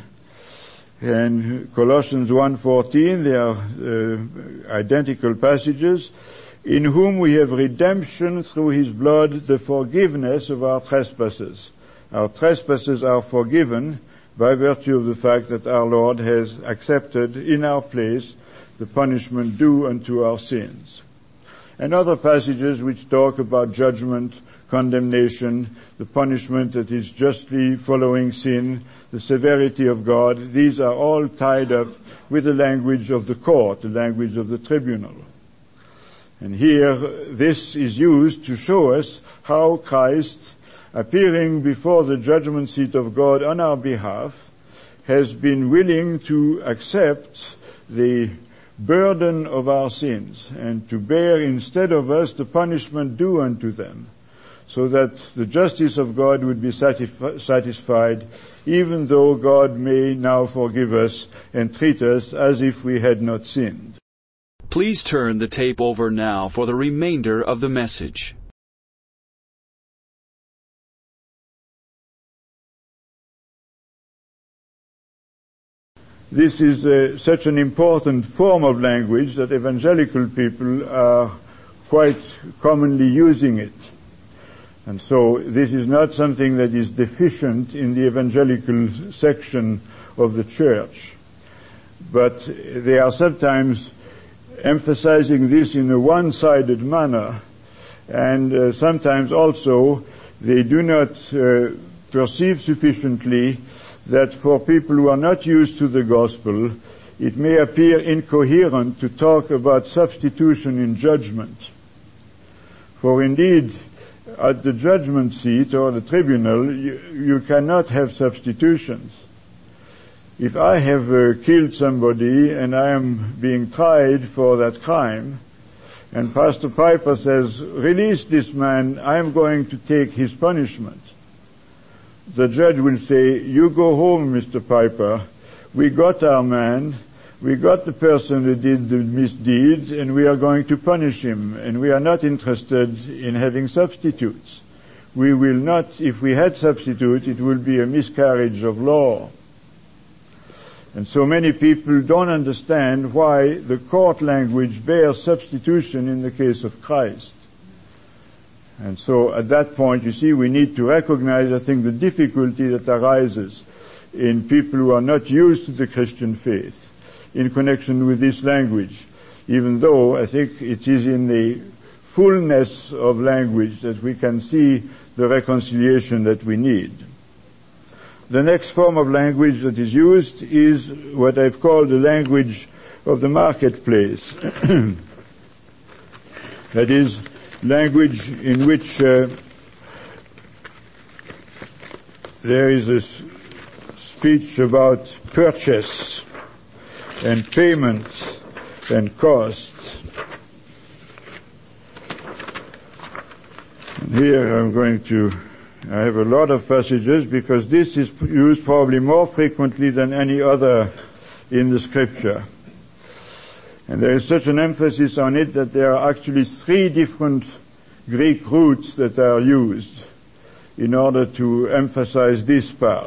and Colossians one fourteen, they are uh, identical passages, in whom we have redemption through his blood, the forgiveness of our trespasses. Our trespasses are forgiven by virtue of the fact that our Lord has accepted in our place the punishment due unto our sins. And other passages which talk about judgment, condemnation, the punishment that is justly following sin, the severity of God, these are all tied up with the language of the court, the language of the tribunal. And here, this is used to show us how Christ, appearing before the judgment seat of God on our behalf, has been willing to accept the burden of our sins and to bear instead of us the punishment due unto them, so that the justice of God would be satisfi- satisfied, even though God may now forgive us and treat us as if we had not sinned. Please turn the tape over now for the remainder of the message. This is uh, such an important form of language that evangelical people are quite commonly using it. And so this is not something that is deficient in the evangelical section of the church. But they are sometimes emphasizing this in a one-sided manner, and uh, sometimes also they do not uh, perceive sufficiently that for people who are not used to the gospel, it may appear incoherent to talk about substitution in judgment. For indeed, at the judgment seat or the tribunal, you, you cannot have substitutions. If I have uh, killed somebody and I am being tried for that crime, and Pastor Piper says, release this man, I am going to take his punishment, the judge will say, you go home, Mister Piper. We got our man. We got the person who did the misdeed, and we are going to punish him. And we are not interested in having substitutes. We will not, if we had substitute, it will be a miscarriage of law. And so many people don't understand why the court language bears substitution in the case of Christ. And so at that point, you see, we need to recognize, I think, the difficulty that arises in people who are not used to the Christian faith in connection with this language, even though I think it is in the fullness of language that we can see the reconciliation that we need. The next form of language that is used is what I've called the language of the marketplace. That is, language in which uh, there is a s- speech about purchase and payment and costs. And here I'm going to, I have a lot of passages because this is used probably more frequently than any other in the scripture. And there is such an emphasis on it that there are actually three different Greek roots that are used in order to emphasize this part.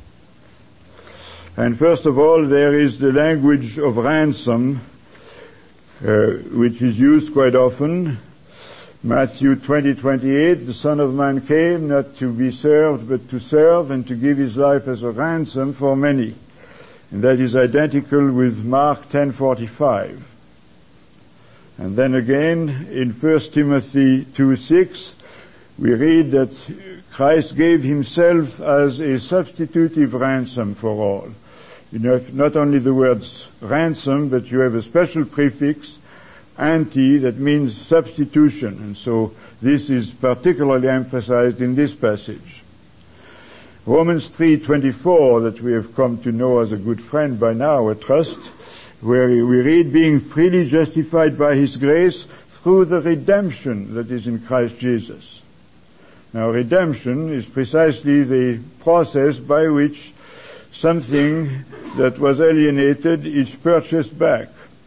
And first of all, there is the language of ransom, uh, which is used quite often. Matthew twenty twenty-eight, the Son of Man came not to be served, but to serve and to give his life as a ransom for many. And that is identical with Mark ten forty-five. And then again, in First Timothy two six, we read that Christ gave himself as a substitutive ransom for all. You know, not only the words ransom, but you have a special prefix, anti, that means substitution. And so this is particularly emphasized in this passage. Romans three twenty-four, that we have come to know as a good friend by now, I trust, where we read, being freely justified by his grace through the redemption that is in Christ Jesus. Now, redemption is precisely the process by which something that was alienated is purchased back.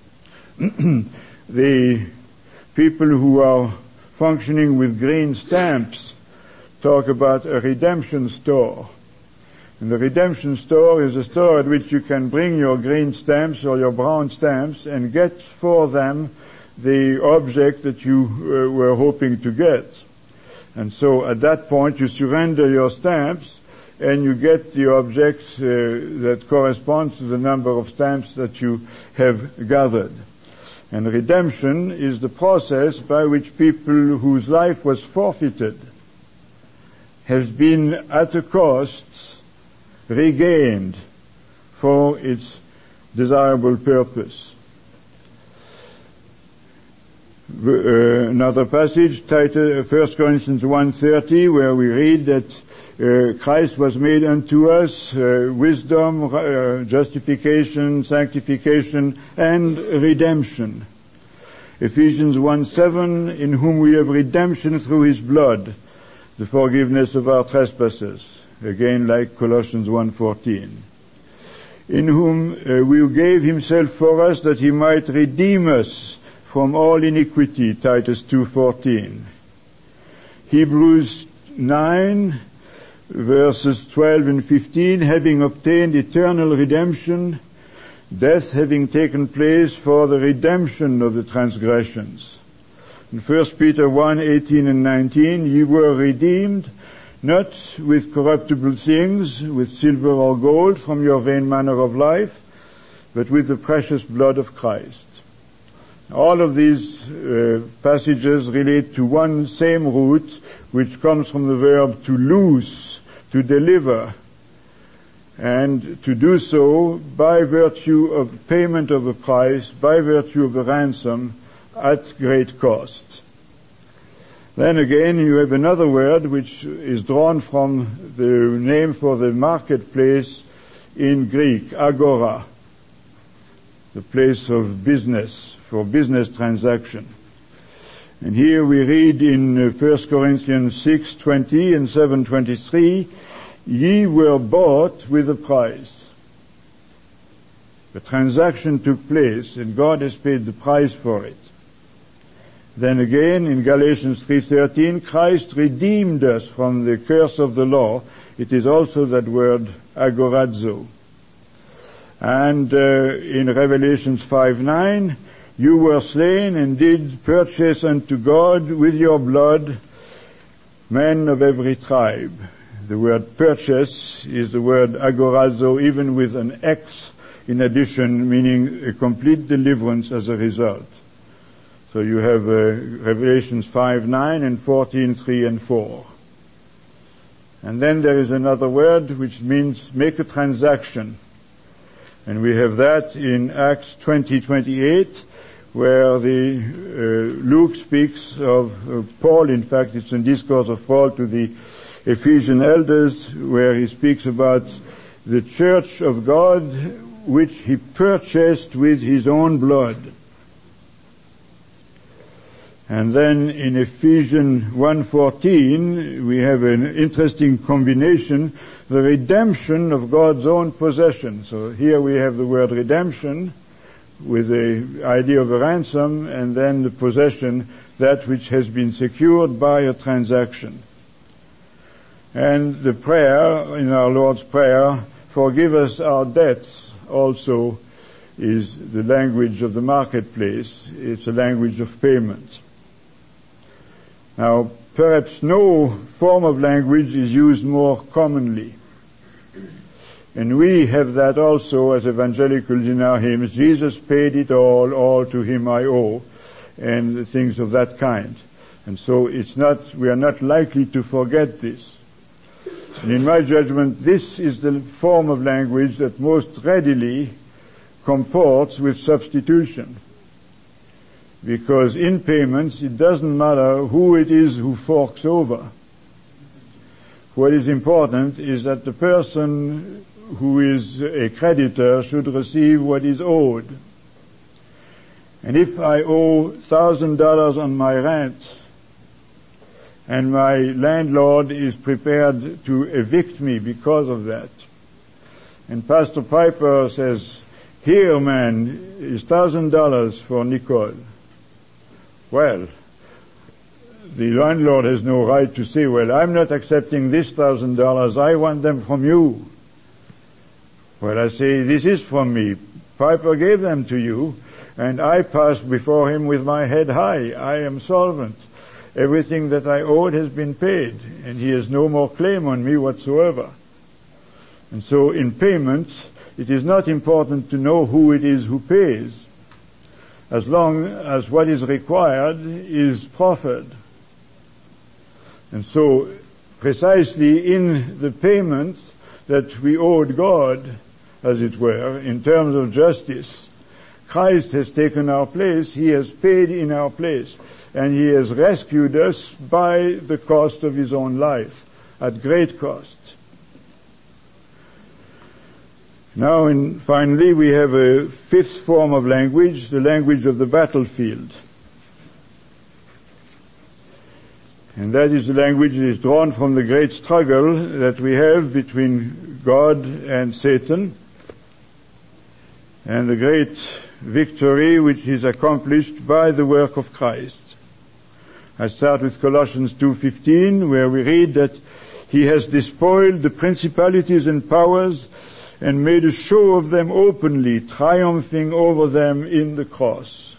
The people who are functioning with green stamps talk about a redemption store. And the redemption store is a store at which you can bring your green stamps or your brown stamps and get for them the object that you uh, were hoping to get. And so at that point you surrender your stamps and you get the object uh, that corresponds to the number of stamps that you have gathered. And redemption is the process by which people whose life was forfeited has been at a cost regained for its desirable purpose. Uh, another passage, Titus, First Corinthians one thirty, where we read that uh, Christ was made unto us uh, wisdom, uh, justification, sanctification, and redemption. Ephesians one seven, in whom we have redemption through his blood, the forgiveness of our trespasses. Again, like Colossians one fourteen. In whom uh, we gave himself for us that he might redeem us from all iniquity, Titus two fourteen. Hebrews nine, verses twelve and fifteen, having obtained eternal redemption, death having taken place for the redemption of the transgressions. In First Peter one eighteen and nineteen, ye were redeemed, not with corruptible things, with silver or gold, from your vain manner of life, but with the precious blood of Christ. All of these uh, passages relate to one same root, which comes from the verb to loose, to deliver, and to do so by virtue of payment of a price, by virtue of a ransom, at great cost. Then again, you have another word which is drawn from the name for the marketplace in Greek, agora, the place of business, for business transaction. And here we read in First Corinthians six twenty and seven twenty-three, ye were bought with a price. The transaction took place and God has paid the price for it. Then again in Galatians three thirteen, Christ redeemed us from the curse of the law. It is also that word agorazo. And uh, in Revelations five nine, you were slain and did purchase unto God with your blood men of every tribe. The word purchase is the word agorazo, even with an X in addition, meaning a complete deliverance as a result. So you have uh, Revelations five nine and fourteen three and four. And then there is another word which means make a transaction. And we have that in Acts twenty twenty-eight, where the uh, Luke speaks of uh, Paul. In fact, it's a discourse of Paul to the Ephesian elders, where he speaks about the church of God, which he purchased with his own blood. And then in Ephesians one fourteen, we have an interesting combination, the redemption of God's own possession. So here we have the word redemption, with the idea of a ransom, and then the possession, that which has been secured by a transaction. And the prayer, in our Lord's Prayer, forgive us our debts, also is the language of the marketplace. It's a language of payment. Now, perhaps no form of language is used more commonly. And we have that also as evangelicals in our hymns. Jesus paid it all, all to him I owe, and things of that kind. And so it's not, we are not likely to forget this. And in my judgment, this is the form of language that most readily comports with substitution. Because in payments, it doesn't matter who it is who forks over. What is important is that the person who is a creditor should receive what is owed. And if I owe one thousand dollars on my rent, and my landlord is prepared to evict me because of that, and Pastor Piper says, here, man, is one thousand dollars for Nicole. Well, the landlord has no right to say, well, I'm not accepting this one thousand dollars, I want them from you. Well, I say, this is from me. Piper gave them to you, and I passed before him with my head high. I am solvent. Everything that I owed has been paid, and he has no more claim on me whatsoever. And so in payments, it is not important to know who it is who pays, as long as what is required is proffered. And so precisely in the payment that we owed God, as it were, in terms of justice, Christ has taken our place. He has paid in our place. And he has rescued us by the cost of his own life, at great cost. Now, and finally, we have a fifth form of language, the language of the battlefield. And that is the language that is drawn from the great struggle that we have between God and Satan, and the great victory which is accomplished by the work of Christ. I start with Colossians two fifteen, where we read that he has despoiled the principalities and powers and made a show of them openly, triumphing over them in the cross.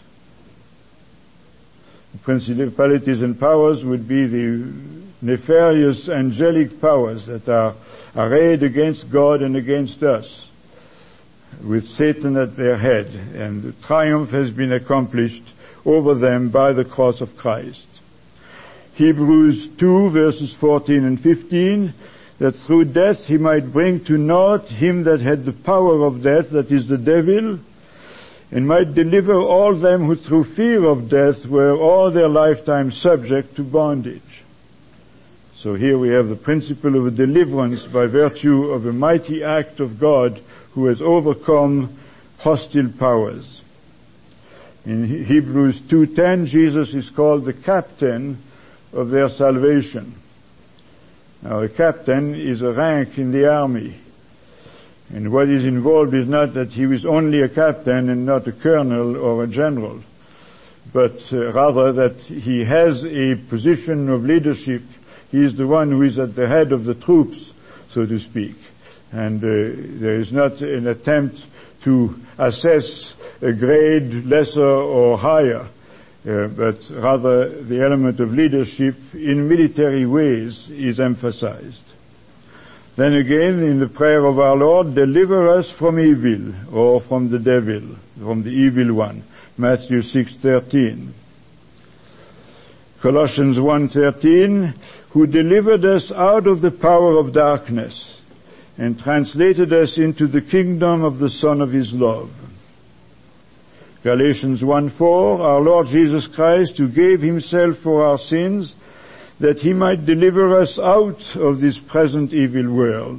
The principalities and powers would be the nefarious angelic powers that are arrayed against God and against us, with Satan at their head, and the triumph has been accomplished over them by the cross of Christ. Hebrews two verses fourteen and fifteen, that through death he might bring to naught him that had the power of death, that is the devil, and might deliver all them who through fear of death were all their lifetime subject to bondage. So here we have the principle of a deliverance by virtue of a mighty act of God who has overcome hostile powers. In Hebrews two ten, Jesus is called the captain of their salvation. Now, a captain is a rank in the army. And what is involved is not that he is only a captain and not a colonel or a general, but uh, rather that he has a position of leadership. He is the one who is at the head of the troops, so to speak. And uh, there is not an attempt to assess a grade lesser or higher, uh, but rather the element of leadership in military ways is emphasized. Then again, in the prayer of our Lord, deliver us from evil, or from the devil, from the evil one, Matthew six thirteen. Colossians one thirteen, who delivered us out of the power of darkness and translated us into the kingdom of the Son of his love. Galatians one four, our Lord Jesus Christ, who gave himself for our sins, that he might deliver us out of this present evil world.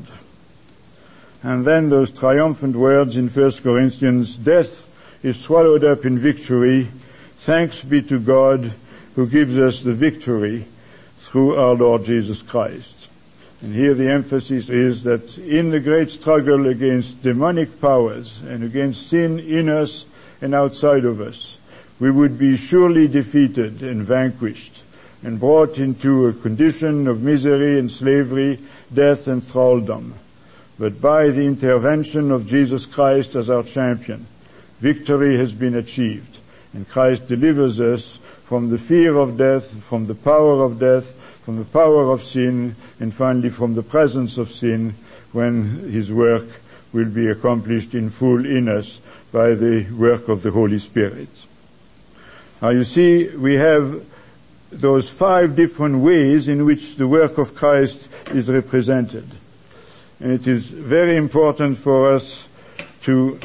And then those triumphant words in First Corinthians, death is swallowed up in victory. Thanks be to God who gives us the victory through our Lord Jesus Christ. And here the emphasis is that in the great struggle against demonic powers and against sin in us and outside of us, we would be surely defeated and vanquished and brought into a condition of misery and slavery, death and thraldom. But by the intervention of Jesus Christ as our champion, victory has been achieved, and Christ delivers us from the fear of death, from the power of death, from the power of sin, and finally from the presence of sin, when his work will be accomplished in full in us by the work of the Holy Spirit. Now you see, we have those five different ways in which the work of Christ is represented. And it is very important for us to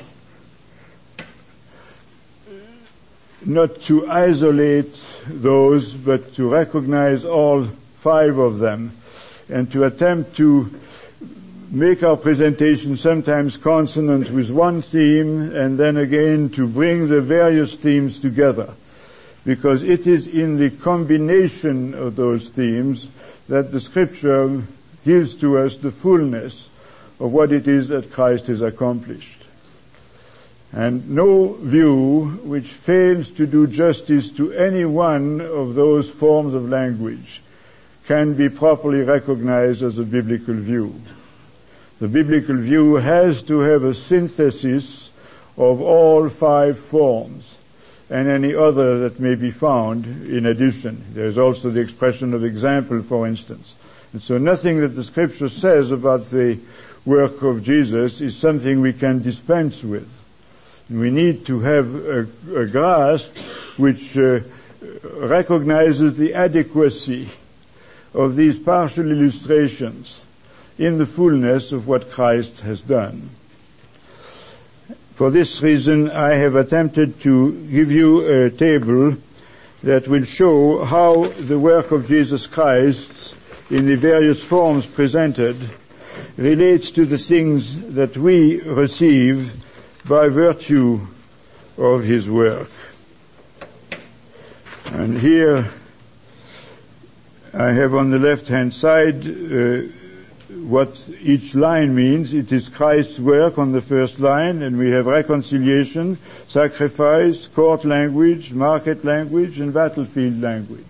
not to isolate those, but to recognize all five of them, and to attempt to make our presentation sometimes consonant with one theme, and then again to bring the various themes together. Because it is in the combination of those themes that the Scripture gives to us the fullness of what it is that Christ has accomplished. And no view which fails to do justice to any one of those forms of language can be properly recognized as a biblical view. The biblical view has to have a synthesis of all five forms and any other that may be found in addition. There is also the expression of example, for instance. And so nothing that the Scripture says about the work of Jesus is something we can dispense with. And we need to have a, a grasp which uh, recognizes the adequacy of these partial illustrations in the fullness of what Christ has done. For this reason, I have attempted to give you a table that will show how the work of Jesus Christ, in the various forms presented, relates to the things that we receive by virtue of his work. And here I have on the left-hand side uh, what each line means. It is Christ's work on the first line, and we have reconciliation, sacrifice, court language, market language, and battlefield language.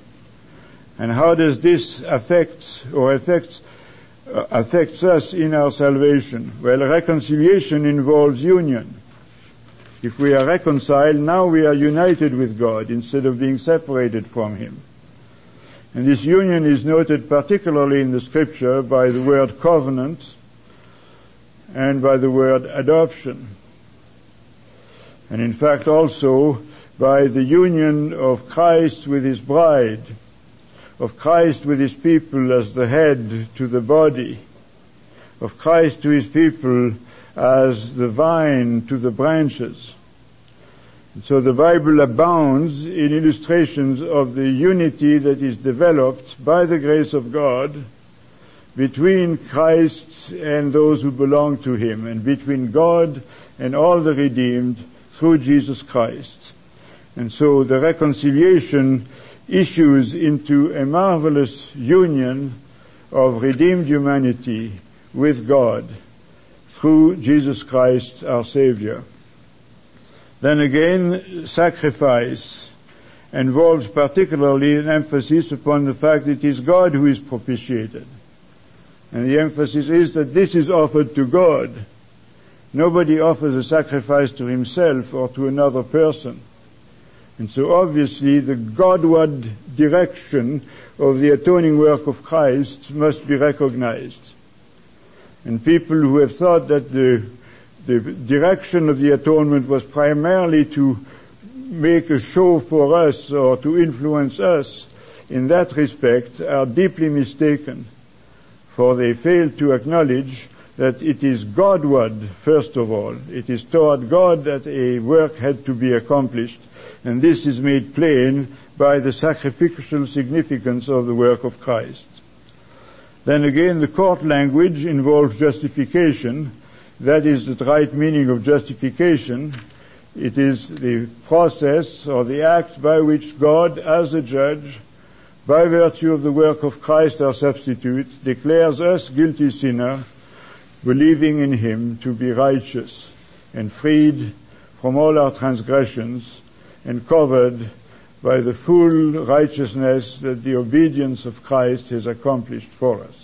And how does this affect or affects uh, affects us in our salvation? Well, reconciliation involves union. If we are reconciled, now we are united with God instead of being separated from him. And this union is noted particularly in the scripture by the word covenant and by the word adoption. And in fact also by the union of Christ with his bride, of Christ with his people as the head to the body, of Christ to his people as the vine to the branches. And so the Bible abounds in illustrations of the unity that is developed by the grace of God between Christ and those who belong to him, and between God and all the redeemed through Jesus Christ. And so the reconciliation issues into a marvelous union of redeemed humanity with God through Jesus Christ our Savior. Then again, sacrifice involves particularly an emphasis upon the fact that it is God who is propitiated. And the emphasis is that this is offered to God. Nobody offers a sacrifice to himself or to another person. And so obviously the Godward direction of the atoning work of Christ must be recognized. And people who have thought that the, the direction of the atonement was primarily to make a show for us or to influence us in that respect are deeply mistaken, for they fail to acknowledge that it is Godward, first of all. It is toward God that a work had to be accomplished, and this is made plain by the sacrificial significance of the work of Christ. Then again, the court language involves justification. That is the right meaning of justification. It is the process or the act by which God, as a judge, by virtue of the work of Christ our substitute, declares us guilty sinner, believing in him to be righteous and freed from all our transgressions and covered by the full righteousness that the obedience of Christ has accomplished for us.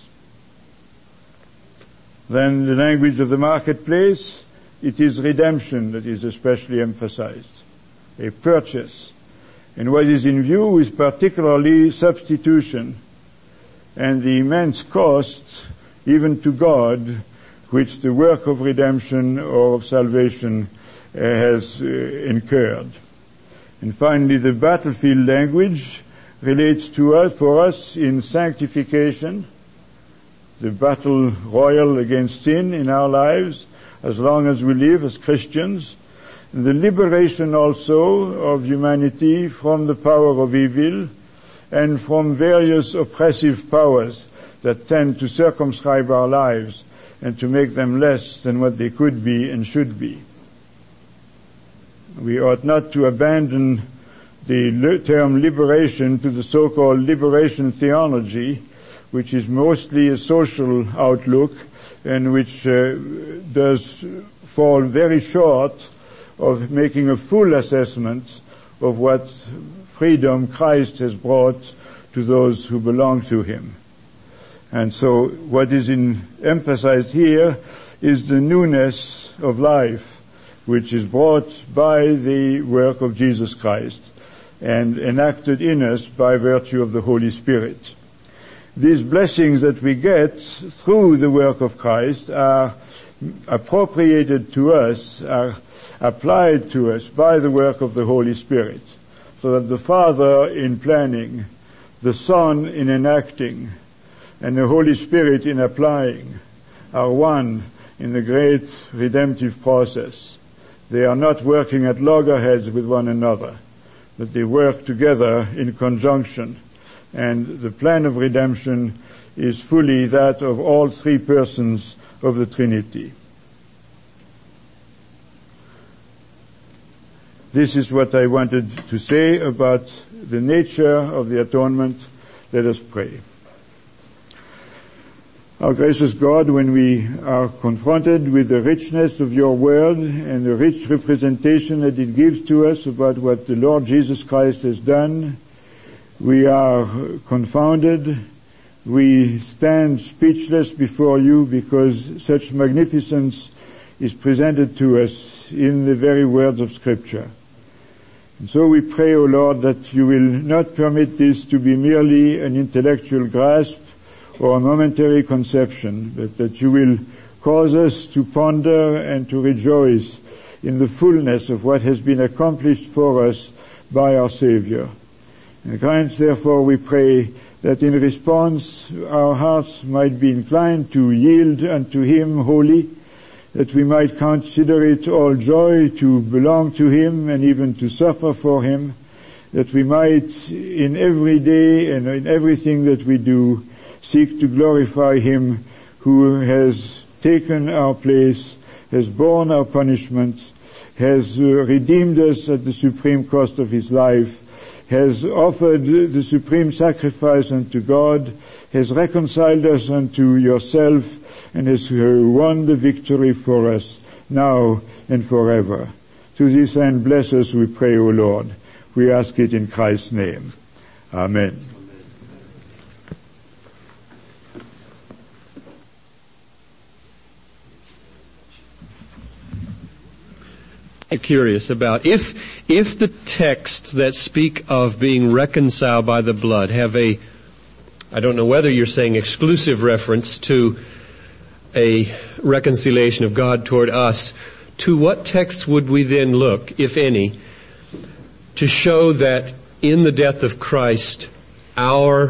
Then the language of the marketplace, it is redemption that is especially emphasized, a purchase. And what is in view is particularly substitution and the immense cost, even to God, which the work of redemption or of salvation uh, has uh, incurred. And finally, the battlefield language relates to us, for us, in sanctification, the battle royal against sin in our lives, as long as we live as Christians, and the liberation also of humanity from the power of evil and from various oppressive powers that tend to circumscribe our lives and to make them less than what they could be and should be. We ought not to abandon the term liberation to the so-called liberation theology, which is mostly a social outlook and which uh, does fall very short of making a full assessment of what freedom Christ has brought to those who belong to him. And so what is in, emphasized here is the newness of life, which is brought by the work of Jesus Christ and enacted in us by virtue of the Holy Spirit. These blessings that we get through the work of Christ are appropriated to us, are applied to us by the work of the Holy Spirit, so that the Father in planning, the Son in enacting, and the Holy Spirit in applying are one in the great redemptive process. They are not working at loggerheads with one another, but they work together in conjunction. And the plan of redemption is fully that of all three persons of the Trinity. This is what I wanted to say about the nature of the atonement. Let us pray. Our gracious God, when we are confronted with the richness of your word and the rich representation that it gives to us about what the Lord Jesus Christ has done, we are confounded. We stand speechless before you because such magnificence is presented to us in the very words of Scripture. And so we pray, O Lord, that you will not permit this to be merely an intellectual grasp or a momentary conception, but that you will cause us to ponder and to rejoice in the fullness of what has been accomplished for us by our Savior. And grant, therefore, we pray that in response our hearts might be inclined to yield unto him wholly, that we might consider it all joy to belong to him and even to suffer for him, that we might in every day and in everything that we do seek to glorify him who has taken our place, has borne our punishment, has uh, redeemed us at the supreme cost of his life, has offered the supreme sacrifice unto God, has reconciled us unto yourself, and has won the victory for us now and forever. To this end, bless us, we pray, O Lord. We ask it in Christ's name. Amen. I'm curious about if if the texts that speak of being reconciled by the blood have a, I don't know whether you're saying exclusive reference to a reconciliation of God toward us, to what texts would we then look, if any, to show that in the death of Christ, our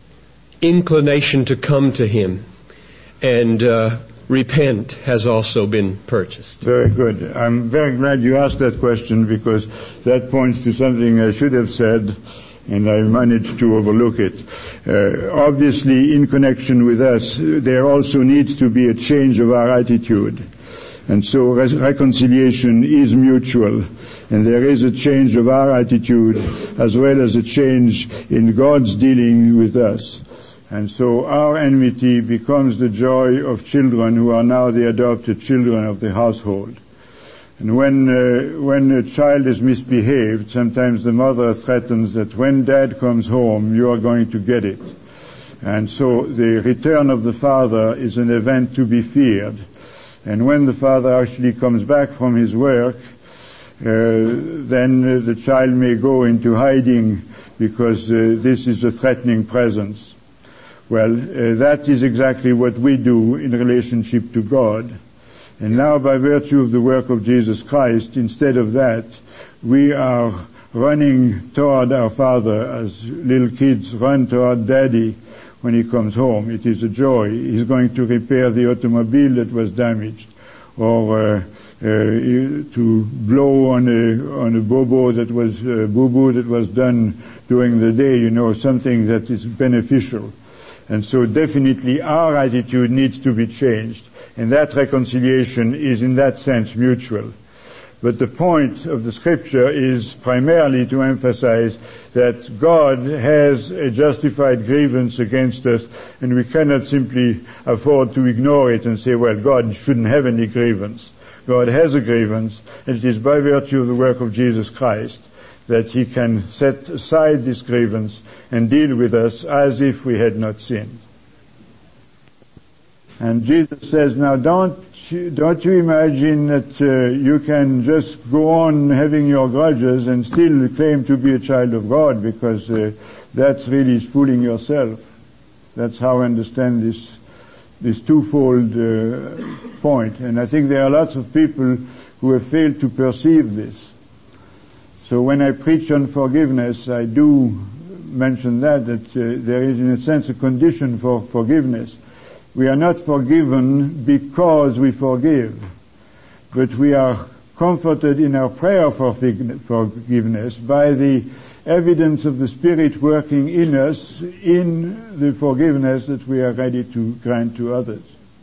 inclination to come to him and uh, repent has also been purchased? Very good. I'm very glad you asked that question, because that points to something I should have said, and I managed to overlook it. Uh, obviously, in connection with us, there also needs to be a change of our attitude. And so res- reconciliation is mutual, and there is a change of our attitude as well as a change in God's dealing with us. And so our enmity becomes the joy of children who are now the adopted children of the household. And when uh, when a child is misbehaved, sometimes the mother threatens that when dad comes home, you are going to get it. And so the return of the father is an event to be feared. And when the father actually comes back from his work, uh, then uh, the child may go into hiding because uh, this is a threatening presence. Well, uh, that is exactly what we do in relationship to God. And now, by virtue of the work of Jesus Christ, instead of that, we are running toward our Father as little kids run toward Daddy when he comes home. It is a joy. He's going to repair the automobile that was damaged, or uh, uh, to blow on a on a bobo that was uh, boo-boo that was done during the day. You know, something that is beneficial. And so definitely our attitude needs to be changed, and that reconciliation is in that sense mutual. But the point of the Scripture is primarily to emphasize that God has a justified grievance against us, and we cannot simply afford to ignore it and say, well, God shouldn't have any grievance. God has a grievance, and it is by virtue of the work of Jesus Christ that he can set aside this grievance and deal with us as if we had not sinned. And Jesus says, now don't you, don't you imagine that uh, you can just go on having your grudges and still claim to be a child of God, because uh, that's really fooling yourself. That's how I understand this this twofold uh, point. And I think there are lots of people who have failed to perceive this. So when I preach on forgiveness, I do mention that, that uh, there is in a sense a condition for forgiveness. We are not forgiven because we forgive, but we are comforted in our prayer for forgiveness by the evidence of the Spirit working in us in the forgiveness that we are ready to grant to others.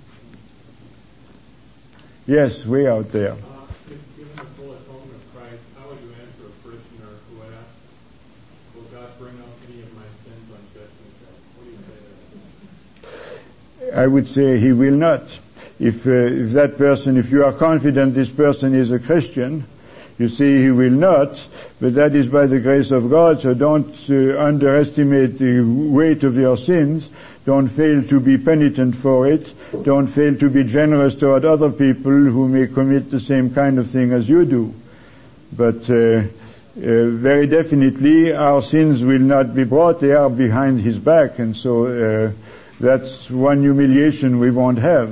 Yes, way out there. Uh, given the full atonement of Christ, how would you answer a parishioner who asks, will God bring up any of my sins on judgment day? What do you say to that? I would say he will not. If, uh, if that person, if you are confident this person is a Christian, you see he will not, but that is by the grace of God, so don't uh, underestimate the weight of your sins. Don't fail to be penitent for it. Don't fail to be generous toward other people who may commit the same kind of thing as you do. But uh, uh, very definitely our sins will not be brought. They are behind his back, and so uh, that's one humiliation we won't have.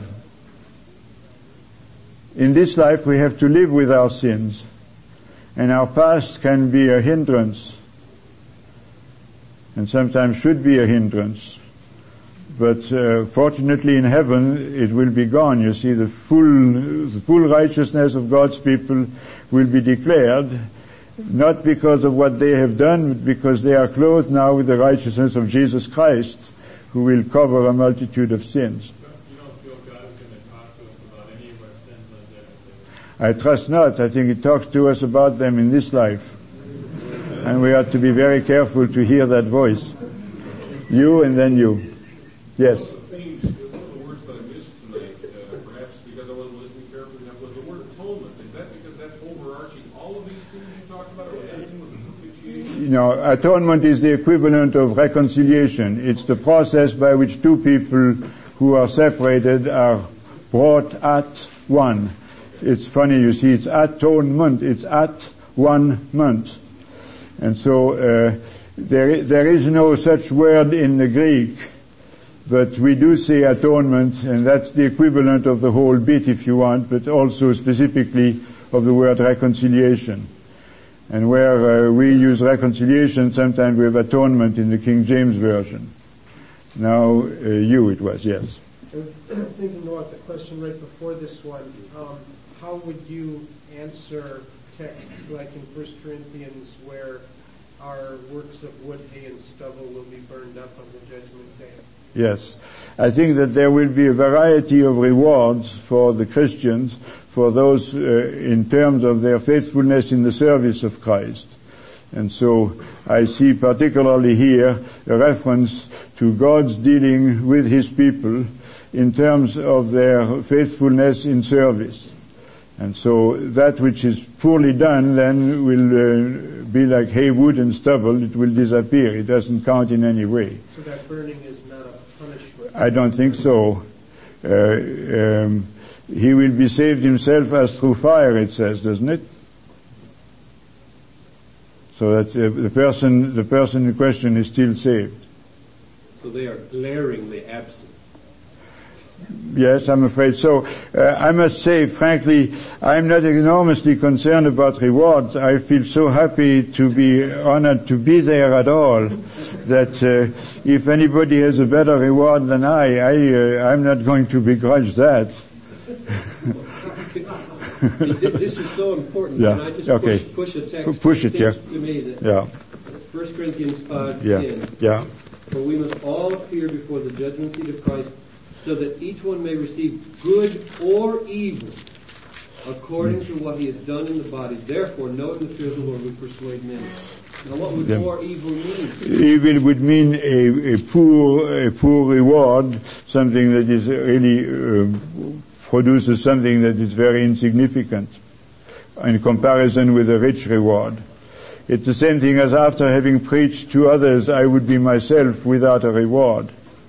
In this life we have to live with our sins, and our past can be a hindrance, and sometimes should be a hindrance. But uh, fortunately in heaven it will be gone. You see, the full, the full righteousness of God's people will be declared, not because of what they have done, but because they are clothed now with the righteousness of Jesus Christ, who will cover a multitude of sins. I trust not. I think it talks to us about them in this life. And we ought to be very careful to hear that voice. You and then you. Yes. One of the things, one of the words that I missed tonight, uh, perhaps because I wasn't listening carefully enough, was the word atonement. Is that because that's overarching all of these things you talked about, or anything with the propitiation? You know, atonement is the equivalent of reconciliation. It's the process by which two people who are separated are brought at one. It's funny, you see, it's atonement. It's at one month. And so uh, there, there is no such word in the Greek, but we do say atonement, and that's the equivalent of the whole bit, if you want, but also specifically of the word reconciliation. And where uh, we use reconciliation, sometimes we have atonement in the King James Version. Now, uh, you it was, yes. Thinking about the question right before this one, um, how would you answer texts like in First Corinthians where our works of wood, hay, and stubble will be burned up on the judgment day? Yes. I think that there will be a variety of rewards for the Christians, for those uh, in terms of their faithfulness in the service of Christ. And so I see particularly here a reference to God's dealing with his people in terms of their faithfulness in service. And so that which is poorly done then will uh, be like hay, wood, and stubble. It will disappear. It doesn't count in any way. So that burning is not a punishment? I don't think so. Uh, um, he will be saved himself as through fire, it says, doesn't it? So that uh, the person, the person in question is still saved. So they are glaringly absent. Yes, I'm afraid so. Uh, I must say, frankly, I'm not enormously concerned about rewards. I feel so happy to be honored to be there at all that uh, if anybody has a better reward than I, I uh, I'm not going to begrudge that. This is so important. Yeah. Can I just Okay. push, push a text? Push it, yeah. To me that Yeah. First Corinthians five Yeah. ten. Yeah. For we must all appear before the judgment seat of Christ, so that each one may receive good or evil according to what he has done in the body. Therefore, know it in the fear of the Lord will persuade men. Now, what would Yeah. or evil mean? Evil would mean a, a poor, a poor reward, something that is really um, produces something that is very insignificant in comparison with a rich reward. It's the same thing as after having preached to others, I would be myself without a reward.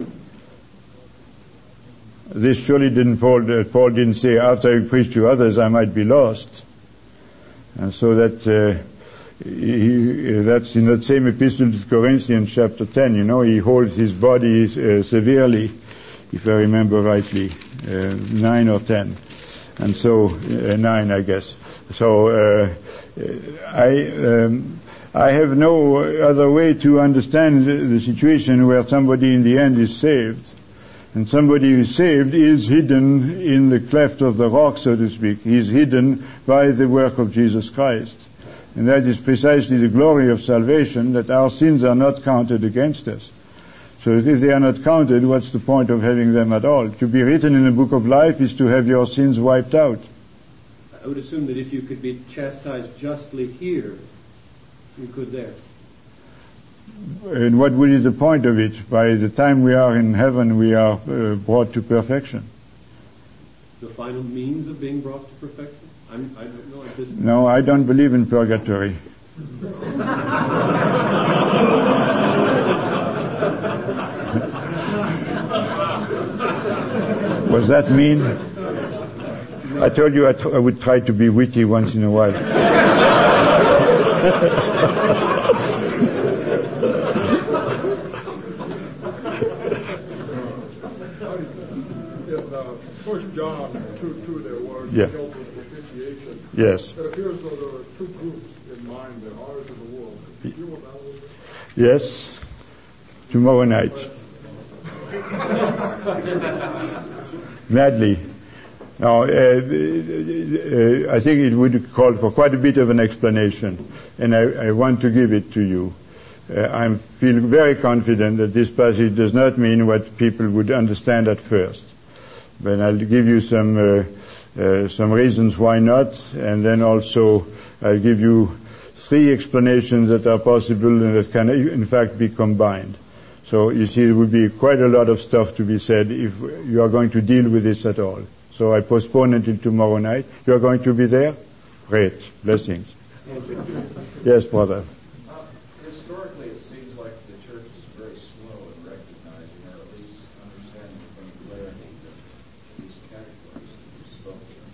This surely didn't Paul, uh, Paul didn't say, after I preached to others, I might be lost. And so that, uh, he, that's in that same epistle to Corinthians chapter ten, you know, he holds his body uh, severely, if I remember rightly, uh, nine or ten. And so, uh, nine, I guess. So, uh, I, um, I have no other way to understand the situation where somebody in the end is saved. And somebody who is saved is hidden in the cleft of the rock, so to speak. He is hidden by the work of Jesus Christ. And that is precisely the glory of salvation, that our sins are not counted against us. So if they are not counted, what's the point of having them at all? To be written in the book of life is to have your sins wiped out. I would assume that if you could be chastised justly here, you could there. And what would be the point of it? By the time we are in heaven, we are uh, brought to perfection. The final means of being brought to perfection? I'm, I don't know. I just... No, I don't believe in purgatory. Was that mean? I told you I, t- I would try to be witty once in a while. In uh, First John two two, there was yeah. help with propitiation. Yes. It appears though there are two groups in mind there, ours and the world. Could you deal with that a little bit? Yes. Tomorrow night. Gladly. Now, uh, uh, I think it would call for quite a bit of an explanation, and I, I want to give it to you. Uh, I feel very confident that this passage does not mean what people would understand at first. But I'll give you some uh, uh, some reasons why not, and then also I'll give you three explanations that are possible and that can in fact be combined. So you see, there will be quite a lot of stuff to be said if you are going to deal with this at all. So I postpone until tomorrow night. You are going to be there? Great. Blessings. Yes, brother. Uh, historically, it seems like the church is very slow in recognizing, or at least understanding the clarity that these categories that you spoke of.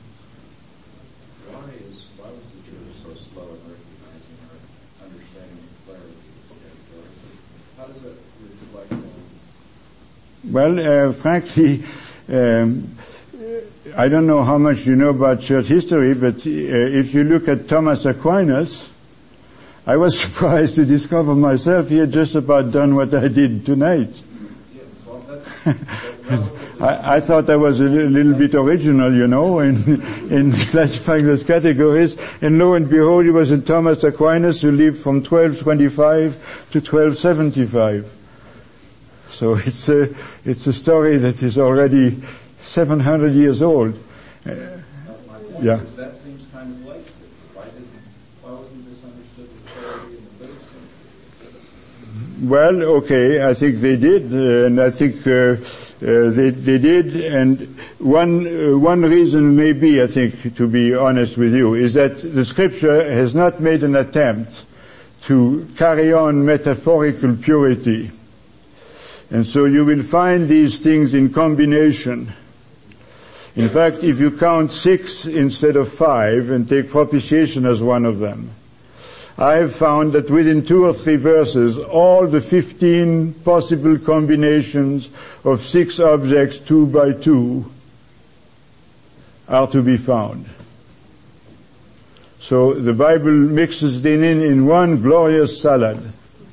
Why is why was the church so slow in recognizing or understanding the clarity of these categories? How does it reflect on? Well, uh, frankly, um, I don't know how much you know about church history, but uh, if you look at Thomas Aquinas, I was surprised to discover myself he had just about done what I did tonight. Yes, well, that's, that's I, I thought I was a little, little bit original, you know, in, in classifying those categories, and lo and behold, he was a Thomas Aquinas who lived from twelve twenty-five to twelve seventy-five. So it's a, it's a story that is already seven hundred years old. Uh, my point yeah. is that seems kind of late. Why didn't, why wasn't this understood with clarity in the third century? Well, okay, I think they did, uh, and I think uh, uh, they, they did. And one uh, one reason may be, I think, to be honest with you, is that the Scripture has not made an attempt to carry on metaphorical purity. And so you will find these things in combination. In fact, if you count six instead of five and take propitiation as one of them, I have found that within two or three verses, all the fifteen possible combinations of six objects, two by two, are to be found. So the Bible mixes them in in one glorious salad.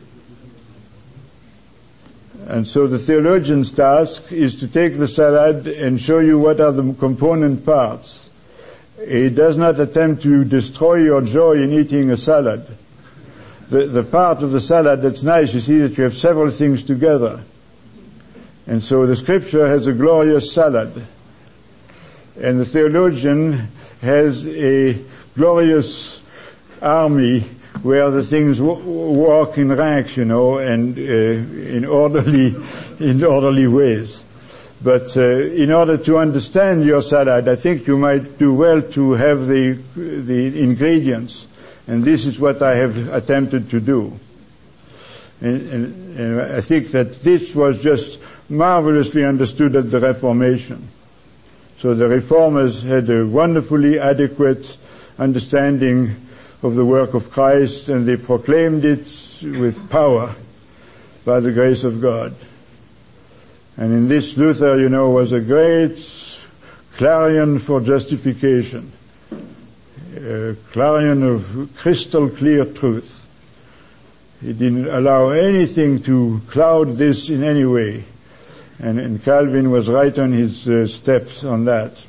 And so the theologian's task is to take the salad and show you what are the component parts. He does not attempt to destroy your joy in eating a salad. The, the part of the salad that's nice, you see that you have several things together. And so the Scripture has a glorious salad. And the theologian has a glorious army where the things w- walk in ranks, you know, and uh, in orderly, in orderly ways. But uh, in order to understand your salad, I think you might do well to have the the ingredients, and this is what I have attempted to do. And, and, and I think that this was just marvelously understood at the Reformation. So the Reformers had a wonderfully adequate understanding of the work of Christ, and they proclaimed it with power by the grace of God. And in this, Luther, you know, was a great clarion for justification, a clarion of crystal clear truth. He didn't allow anything to cloud this in any way. And, and Calvin was right on his uh, steps on that.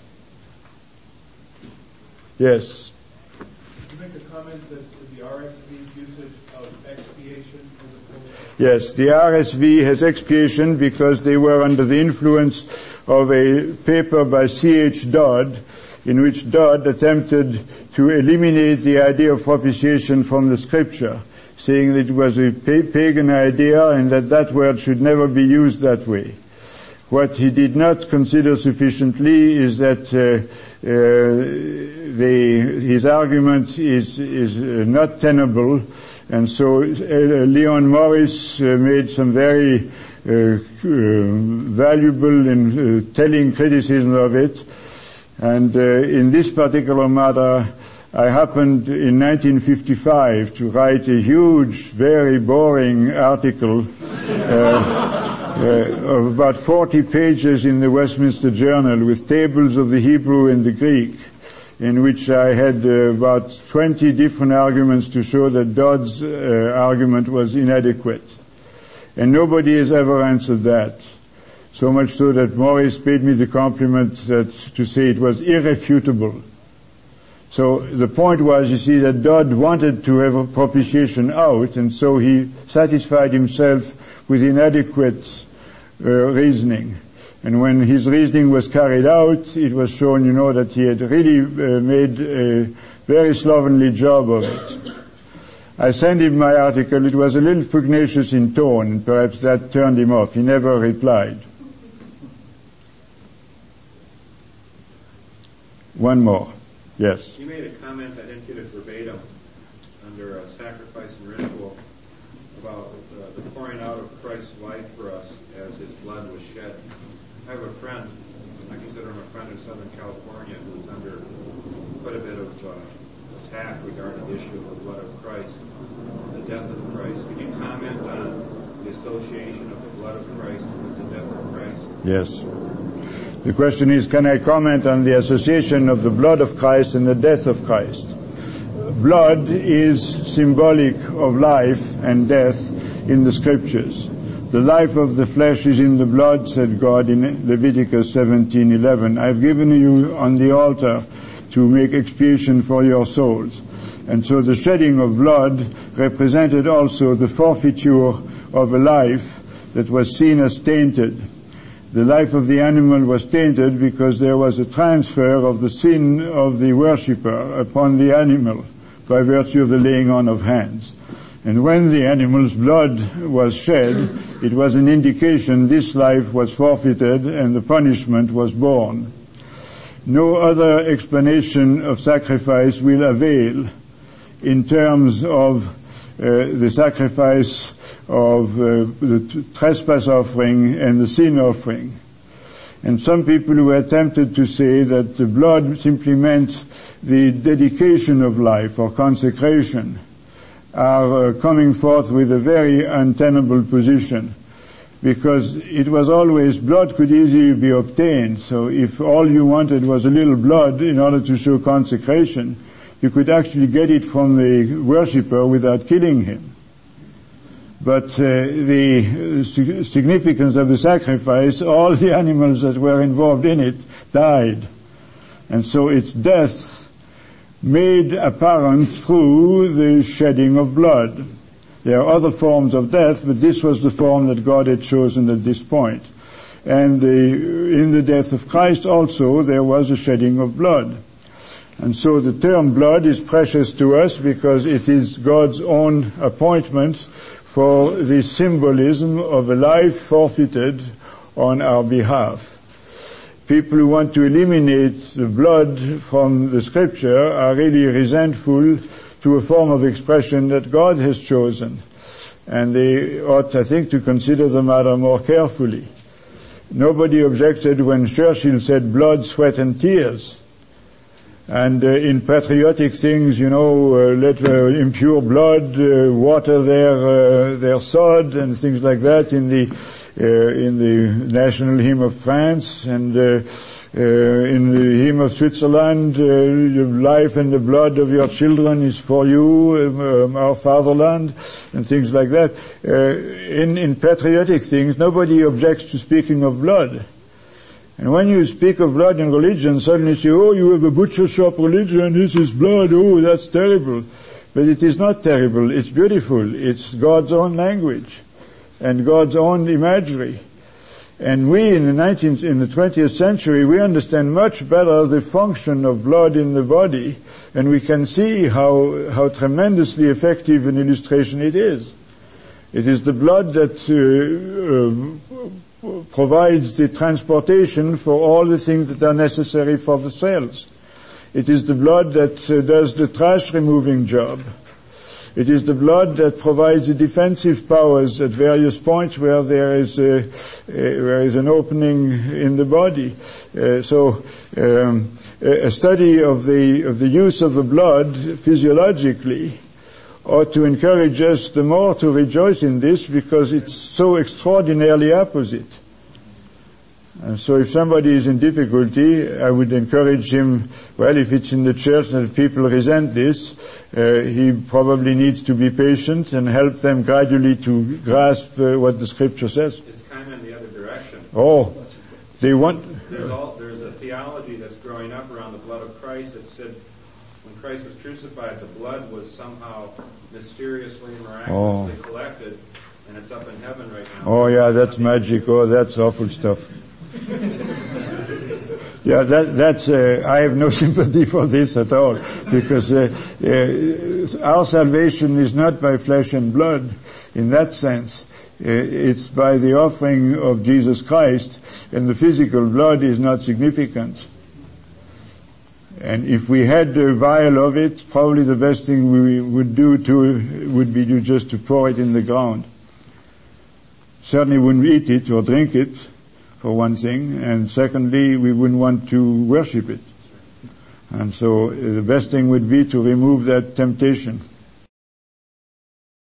Yes? Did you make a comment that the R S V usage of expiation as opposed to... Yes, the R S V has expiation because they were under the influence of a paper by C H Dodd, in which Dodd attempted to eliminate the idea of propitiation from the scripture, saying that it was a pagan idea and that that word should never be used that way. What he did not consider sufficiently is that uh, uh, the, his argument is, is uh, not tenable, and so uh, Leon Morris uh, made some very uh, uh, valuable and uh, telling criticism of it. And uh, in this particular matter, I happened in nineteen fifty-five to write a huge, very boring article uh, Uh, of about forty pages in the Westminster Journal with tables of the Hebrew and the Greek, in which I had uh, about twenty different arguments to show that Dodd's uh, argument was inadequate. And nobody has ever answered that. So much so that Morris paid me the compliment that to say it was irrefutable. So the point was, you see, that Dodd wanted to have a propitiation out, and so he satisfied himself with inadequate uh, reasoning. And when his reasoning was carried out, it was shown, you know, that he had really uh, made a very slovenly job of it. I sent him my article. It was a little pugnacious in tone, and perhaps that turned him off. He never replied. One more. Yes. You made a comment, I didn't get it verbatim, under a sacrifice and ritual about uh, the pouring out of Christ's life for us as his blood was shed. I have a friend, I consider him a friend in Southern California, who's under quite a bit of uh, attack regarding the issue of the blood of Christ, the death of Christ. Could you comment on the association of the blood of Christ with the death of Christ? Yes. The question is, can I comment on the association of the blood of Christ and the death of Christ? Blood is symbolic of life and death in the scriptures. The life of the flesh is in the blood, said God in Leviticus seventeen eleven. I've given you on the altar to make expiation for your souls. And so the shedding of blood represented also the forfeiture of a life that was seen as tainted. The life of the animal was tainted because there was a transfer of the sin of the worshipper upon the animal by virtue of the laying on of hands. And when the animal's blood was shed, it was an indication this life was forfeited and the punishment was borne. No other explanation of sacrifice will avail in terms of uh, the sacrifice of uh, the t- trespass offering and the sin offering. And some people were tempted to say that the blood simply meant the dedication of life or consecration are uh, coming forth with a very untenable position, because it was always, blood could easily be obtained. So if all you wanted was a little blood in order to show consecration, you could actually get it from the worshipper without killing him. But uh, the significance of the sacrifice, all the animals that were involved in it died. And so its death made apparent through the shedding of blood. There are other forms of death, but this was the form that God had chosen at this point. And the, in the death of Christ also there was a shedding of blood. And so the term blood is precious to us because it is God's own appointment for the symbolism of a life forfeited on our behalf. People who want to eliminate the blood from the scripture are really resentful to a form of expression that God has chosen. And they ought, I think, to consider the matter more carefully. Nobody objected when Churchill said blood, sweat and tears. And uh, in patriotic things, you know, uh, let uh, impure blood uh, water their uh, their sod and things like that in the uh, in the national hymn of France. And uh, Uh, in the hymn of Switzerland, uh, the life and the blood of your children is for you, um, um, our fatherland, and things like that. Uh, in, in patriotic things, nobody objects to speaking of blood. And when you speak of blood in religion, suddenly you say, oh, you have a butcher shop religion, this is blood, oh, that's terrible. But it is not terrible, it's beautiful, it's God's own language, and God's own imagery. And we in the nineteenth, in the twentieth century, we understand much better the function of blood in the body, and we can see how, how tremendously effective an illustration it is. It is the blood that uh, uh, provides the transportation for all the things that are necessary for the cells. It is the blood that uh, does the trash removing job. It is the blood that provides the defensive powers at various points where there is a, a, where is an opening in the body. Uh, so um, a study of the of the use of the blood physiologically ought to encourage us the more to rejoice in this, because it's so extraordinarily opposite. And so if somebody is in difficulty, I would encourage him, well, if it's in the church that people resent this, uh, he probably needs to be patient and help them gradually to grasp uh, what the Scripture says. It's kind of in the other direction. Oh, they want... There's, all, there's a theology that's growing up around the blood of Christ that said when Christ was crucified, the blood was somehow mysteriously, miraculously oh. collected, and it's up in heaven right now. Oh, yeah, that's magic. Oh, that's awful stuff. Yeah, that, that's, uh, I have no sympathy for this at all, because uh, uh, our salvation is not by flesh and blood in that sense. Uh, it's by the offering of Jesus Christ, and the physical blood is not significant. And if we had a vial of it, probably the best thing we would do to would be to just to pour it in the ground. Certainly wouldn't eat it or drink it, for one thing, and secondly, we wouldn't want to worship it. And so uh, the best thing would be to remove that temptation.